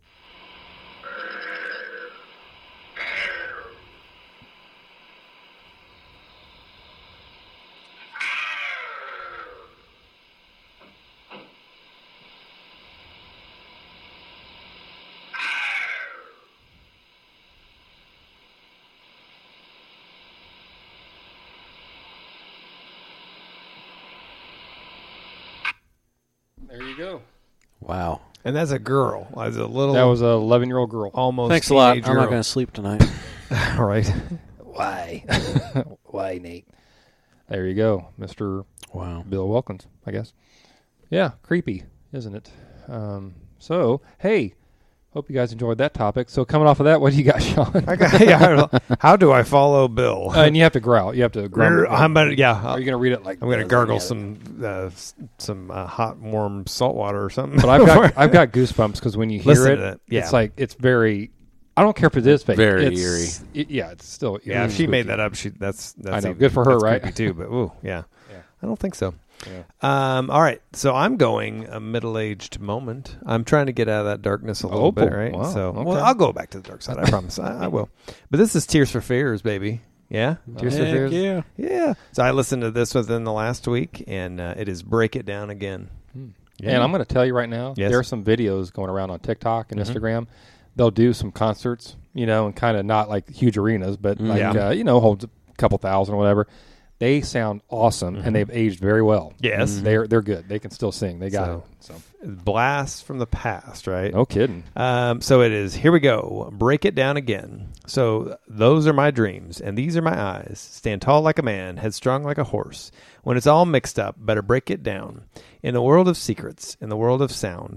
There you go. Wow. And that's a girl. That's a little. That was a 11-year-old girl. almost. Thanks a lot. teenage I'm not girl. going to sleep tonight. All right. Why? Why, Nate? There you go, Mr. Wow. Bill Wilkins, I guess. Yeah, creepy, isn't it? So, hey, hope you guys enjoyed that topic. So, coming off of that, what do you got, Sean? How do I follow Bill? And you have to growl. You have to growl. I'm gonna, yeah. Are you going to read it like? I'm gonna gargle some hot, warm salt water or something. But I've got goosebumps because when you hear Listen it, to that. Yeah. it's like it's very. I don't care if it is fake. Very it's, eerie. Yeah, it's still. Yeah, if she made that up, that's I know. even- Good for her, that's right? creepy too, but ooh, yeah. Yeah. I don't think so. Yeah. All right, so I'm going a middle-aged moment. I'm trying to get out of that darkness a little bit, right? wow, So, okay. well, I'll go back to the dark side. I promise. I will. But this is Tears for Fears, baby. Yeah, Tears for Heck Fears. yeah. Yeah. So I listened to this within the last week, and it is Break It Down Again. Yeah. And I'm going to tell you right now, Yes. there are some videos going around on TikTok and Mhm. Instagram. They'll do some concerts, and kind of not like huge arenas, but like, Yeah. holds a couple thousand or whatever. They sound awesome, and they've aged very well. Yes. They're good. They can still sing. They got So- it. So Blast from the past, right? no kidding. So it is, here we go. Break it down again. So those are my dreams, and these are my eyes. Stand tall like a man, headstrong like a horse. When it's all mixed up, better break it down. In the world of secrets, in the world of sound,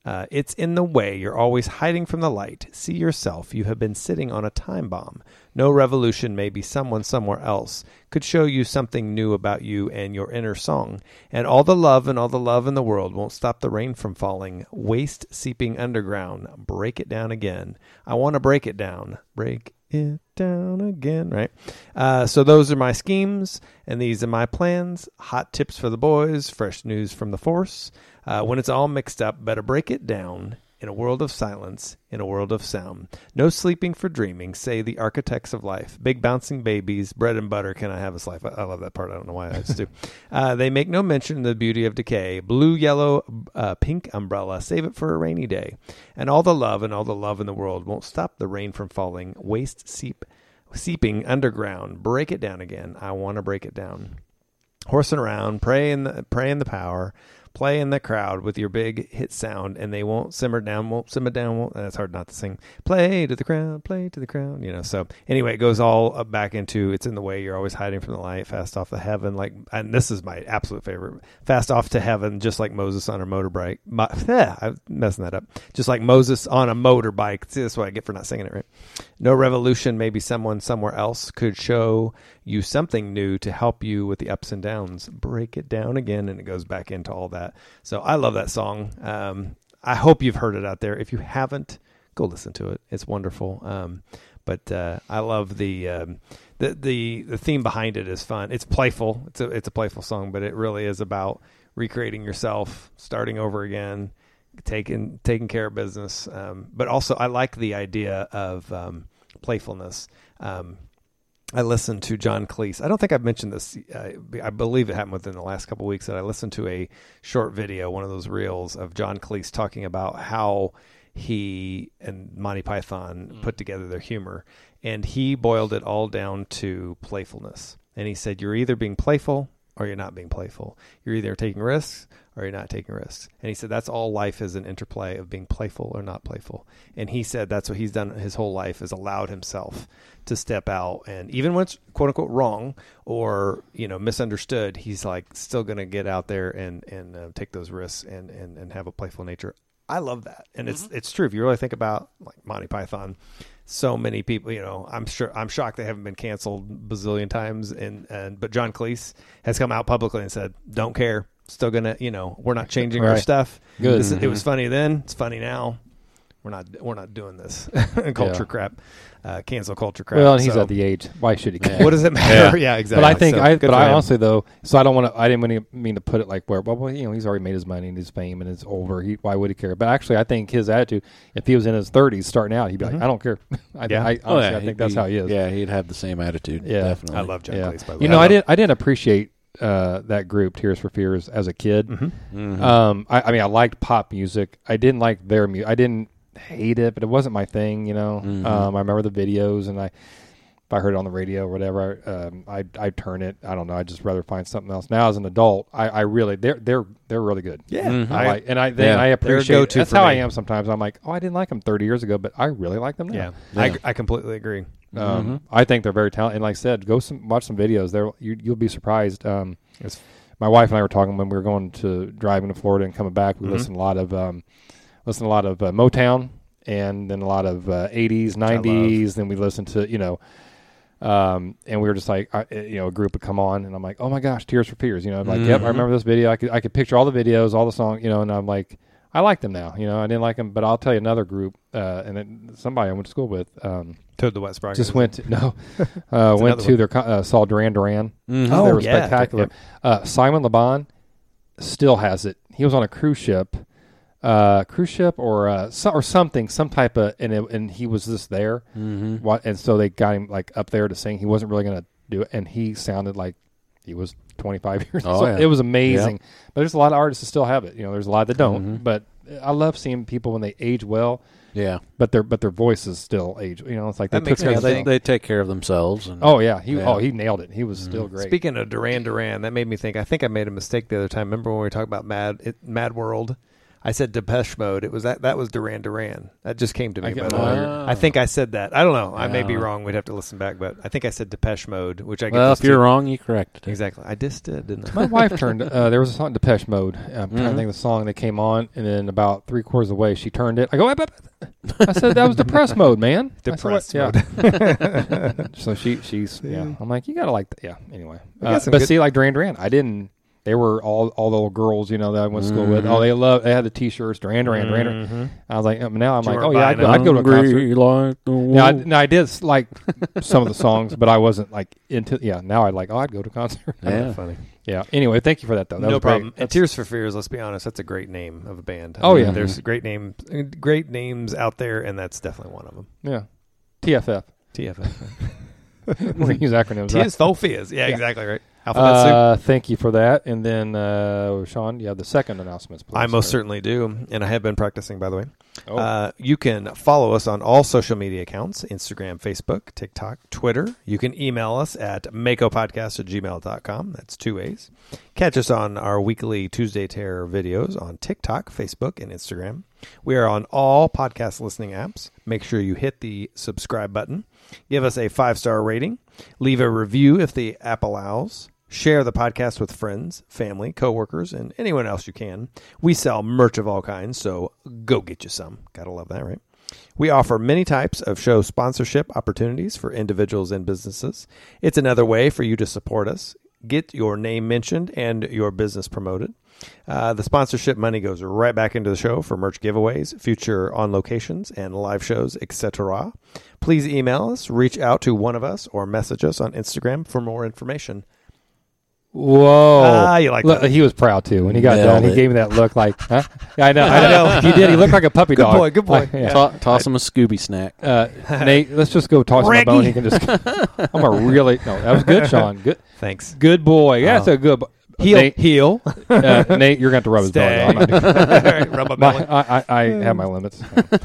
It's in the way. You're always hiding from the light. See yourself. You have been sitting on a time bomb. No revolution, maybe someone somewhere else could show you something new about you and your inner song. And all the love in the world won't stop the rain from falling. Waste seeping underground. Break it down again. I want to break it down. Break it down again, right? So those are my schemes, and these are my plans. Hot tips for the boys. Fresh news from the force. When it's all mixed up, better break it down. In a world of silence, in a world of sound. No sleeping for dreaming, say the architects of life. Big bouncing babies, bread and butter, can I have this life? I love that part. I don't know why I just do. They make no mention of the beauty of decay. Blue, yellow, pink umbrella, save it for a rainy day. And all the love in the world won't stop the rain from falling. Waste seeping underground. Break it down again. I want to break it down. Horsing around, pray in the power. Play in the crowd with your big hit sound, and they won't simmer down, that's hard not to sing. Play to the crowd, you know. So anyway, it goes all back into it's in the way. You're always hiding from the light, fast off to heaven. And this is my absolute favorite. Fast off to heaven, just like Moses on a motorbike. I'm messing that up. Just like Moses on a motorbike. See, that's what I get for not singing it right. No revolution, maybe someone somewhere else could show you something new to help you with the ups and downs. Break it down again, and it goes back into all that. So I love that song. I hope you've heard it out there. If you haven't, go listen to it. It's wonderful. But I love the theme behind it is fun. It's playful. It's a playful song, but it really is about recreating yourself, starting over again, taking care of business. But also, I like the idea of playfulness. I listened to John Cleese. I don't think I've mentioned this. I believe it happened within the last couple of weeks that I listened to a short video, one of those reels of John Cleese talking about how he and Monty Python put together their humor. And he boiled it all down to playfulness. And he said, you're either being playful or you're not being playful. You're either taking risks or you're not taking risks. And he said that's all life is, an interplay of being playful or not playful. And he said that's what he's done his whole life, is allowed himself to step out. And even when it's quote unquote wrong or, you know, misunderstood, he's like still going to get out there and take those risks and have a playful nature. I love that. And it's true. If you really think about like Monty Python, so many people, you know, I'm shocked they haven't been canceled bazillion times. But John Cleese has come out publicly and said, don't care. Still gonna, you know, we're not changing our stuff. Good. It was funny then. It's funny now. We're not doing this culture crap, cancel culture crap. Well, and he's at the age. Why should he care? What does it matter? Yeah, exactly. But I think So, I honestly though, so I didn't mean to put it like where, well, you know, he's already made his money and his fame and it's over. Why would he care? But actually, I think his attitude, if he was in his 30s starting out, he'd be like, I don't care. I think that's how he is. Yeah, he'd have the same attitude. Yeah, definitely. I love John Cleese. By the way. You know, I didn't appreciate that group Tears for Fears as a kid. I mean, I liked pop music. I didn't like their music. I didn't hate it, but it wasn't my thing. You know, I remember the videos, and if I heard it on the radio or whatever, I'd turn it. I don't know. I'd just rather find something else. Now as an adult, I really they're really good. Yeah, I appreciate. That's how I am sometimes. I'm like, I didn't like them 30 years ago, but I really like them now. Yeah. I completely agree. I think they're very talented. And like I said, watch some videos. You'll be surprised. My wife and I were talking when we were going to driving to Florida and coming back. We listened to a lot of Motown, and then a lot of 80s, 90s. Then we listened to, you know, and we were just like, you know, a group would come on, and I'm like, oh my gosh, Tears for Fears. You know, I'm like, yep, I remember this video. I could picture all the videos, all the songs, you know, and I'm like, I like them now. You know, I didn't like them, but I'll tell you another group, and somebody I went to school with. Toad the Wet Sprocket. Just went to went to their saw Duran Duran. They were spectacular. Simon Le Bon still has it. He was on a cruise ship or something, some type of, and he was just there, and so they got him like up there to sing. He wasn't really going to do it, and he sounded like he was 25 years old. It was amazing. Yeah. But there's a lot of artists that still have it. You know, there's a lot that don't. But I love seeing people when they age well. Yeah, but their voices still age. You know, it's like they take care of themselves. And, he nailed it. He was still great. Speaking of Duran Duran, that made me think. I think I made a mistake the other time. Remember when we were talking about Mad World? I said Depeche Mode. It was that was Duran Duran. That just came to me. get- But I think I said that. I don't know. I may be wrong. We'd have to listen back. But I think I said Depeche Mode, which I get. Well, those if you're two- wrong, you corrected it. exactly. I just did, didn't I? My wife turned. There was a song, Depeche Mode. I'm trying to think of the song that came on, and then about 3/4 of the way, she turned it. I go, I said that was depressed mode, man. I said, Depressed "What?" mode. So she's yeah. I'm like, you gotta like that. Yeah. Anyway, got some but good- see, like Duran Duran, I didn't. They were all the little girls, that I went to school with. Oh, they had the T-shirts, Duran Duran, Duran Duran. I was like, now I'm You like, weren't oh yeah, buying I'd go to a concert. Hungry like the Yeah, wolf. I did like some of the songs, but I wasn't like into. Yeah, now I'd like, I'd go to a concert. Yeah. Funny. Yeah. Anyway, thank you for that though. That No was great. problem. And Tears for Fears, let's be honest, that's a great name of a band. Oh, yeah. There's great names out there, and that's definitely one of them. Yeah. TFF. TFF. We're gonna use acronyms. Tears for Fears. Yeah, exactly right. Alphabet soup. Thank you for that. And then, Sean, you have the second announcements, please. I most certainly do, and I have been practicing, by the way. Oh. You can follow us on all social media accounts, Instagram, Facebook, TikTok, Twitter. You can email us at makopodcast@gmail.com. That's 2 ways. Catch us on our weekly Tuesday Terror videos on TikTok, Facebook, and Instagram. We are on all podcast listening apps. Make sure you hit the subscribe button. Give us a 5-star rating. Leave a review if the app allows. Share the podcast with friends, family, coworkers, and anyone else you can. We sell merch of all kinds, so go get you some. Gotta love that, right? We offer many types of show sponsorship opportunities for individuals and businesses. It's another way for you to support us, get your name mentioned, and your business promoted. The sponsorship money goes right back into the show for merch giveaways, future on locations, and live shows, etc. Please email us, reach out to one of us, or message us on Instagram for more information. Whoa. You like Look, that. he was proud too. When he got Nailed done, he it. gave me that look like, huh? Yeah, I know. He did. He looked like a puppy dog. Good boy. Like, yeah. Toss him a Scooby snack. Nate, let's just go toss him a bone. He can just. I'm a really. No, that was good, Sean. Good. Thanks. Good boy. Yeah, that's a good boy. Heel. Nate, you're going to have to rub his belly. I'm not doing that. Rub my My- belly. I have my limits.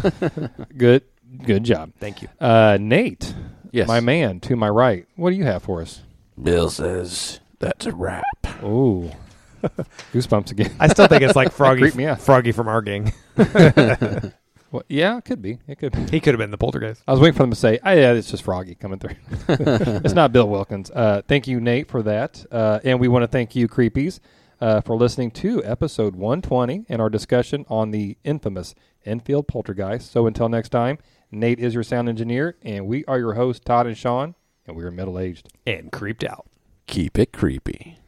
Good job. Thank you. Nate, Yes. my man, to my right. What do you have for us? Bill says that's a wrap. Ooh, goosebumps again. I still think it's like Creep me out. Froggy from our gang. Well, yeah, it could be. It could be. He could have been the poltergeist. I was waiting for them to say, "Oh, yeah, it's just Froggy coming through." It's not Bill Wilkins. Thank you, Nate, for that. And we want to thank you, Creepies, for listening to episode 120 and our discussion on the infamous Enfield Poltergeist. So until next time, Nate is your sound engineer, and we are your hosts, Todd and Sean, and we are middle-aged. And creeped out. Keep it creepy.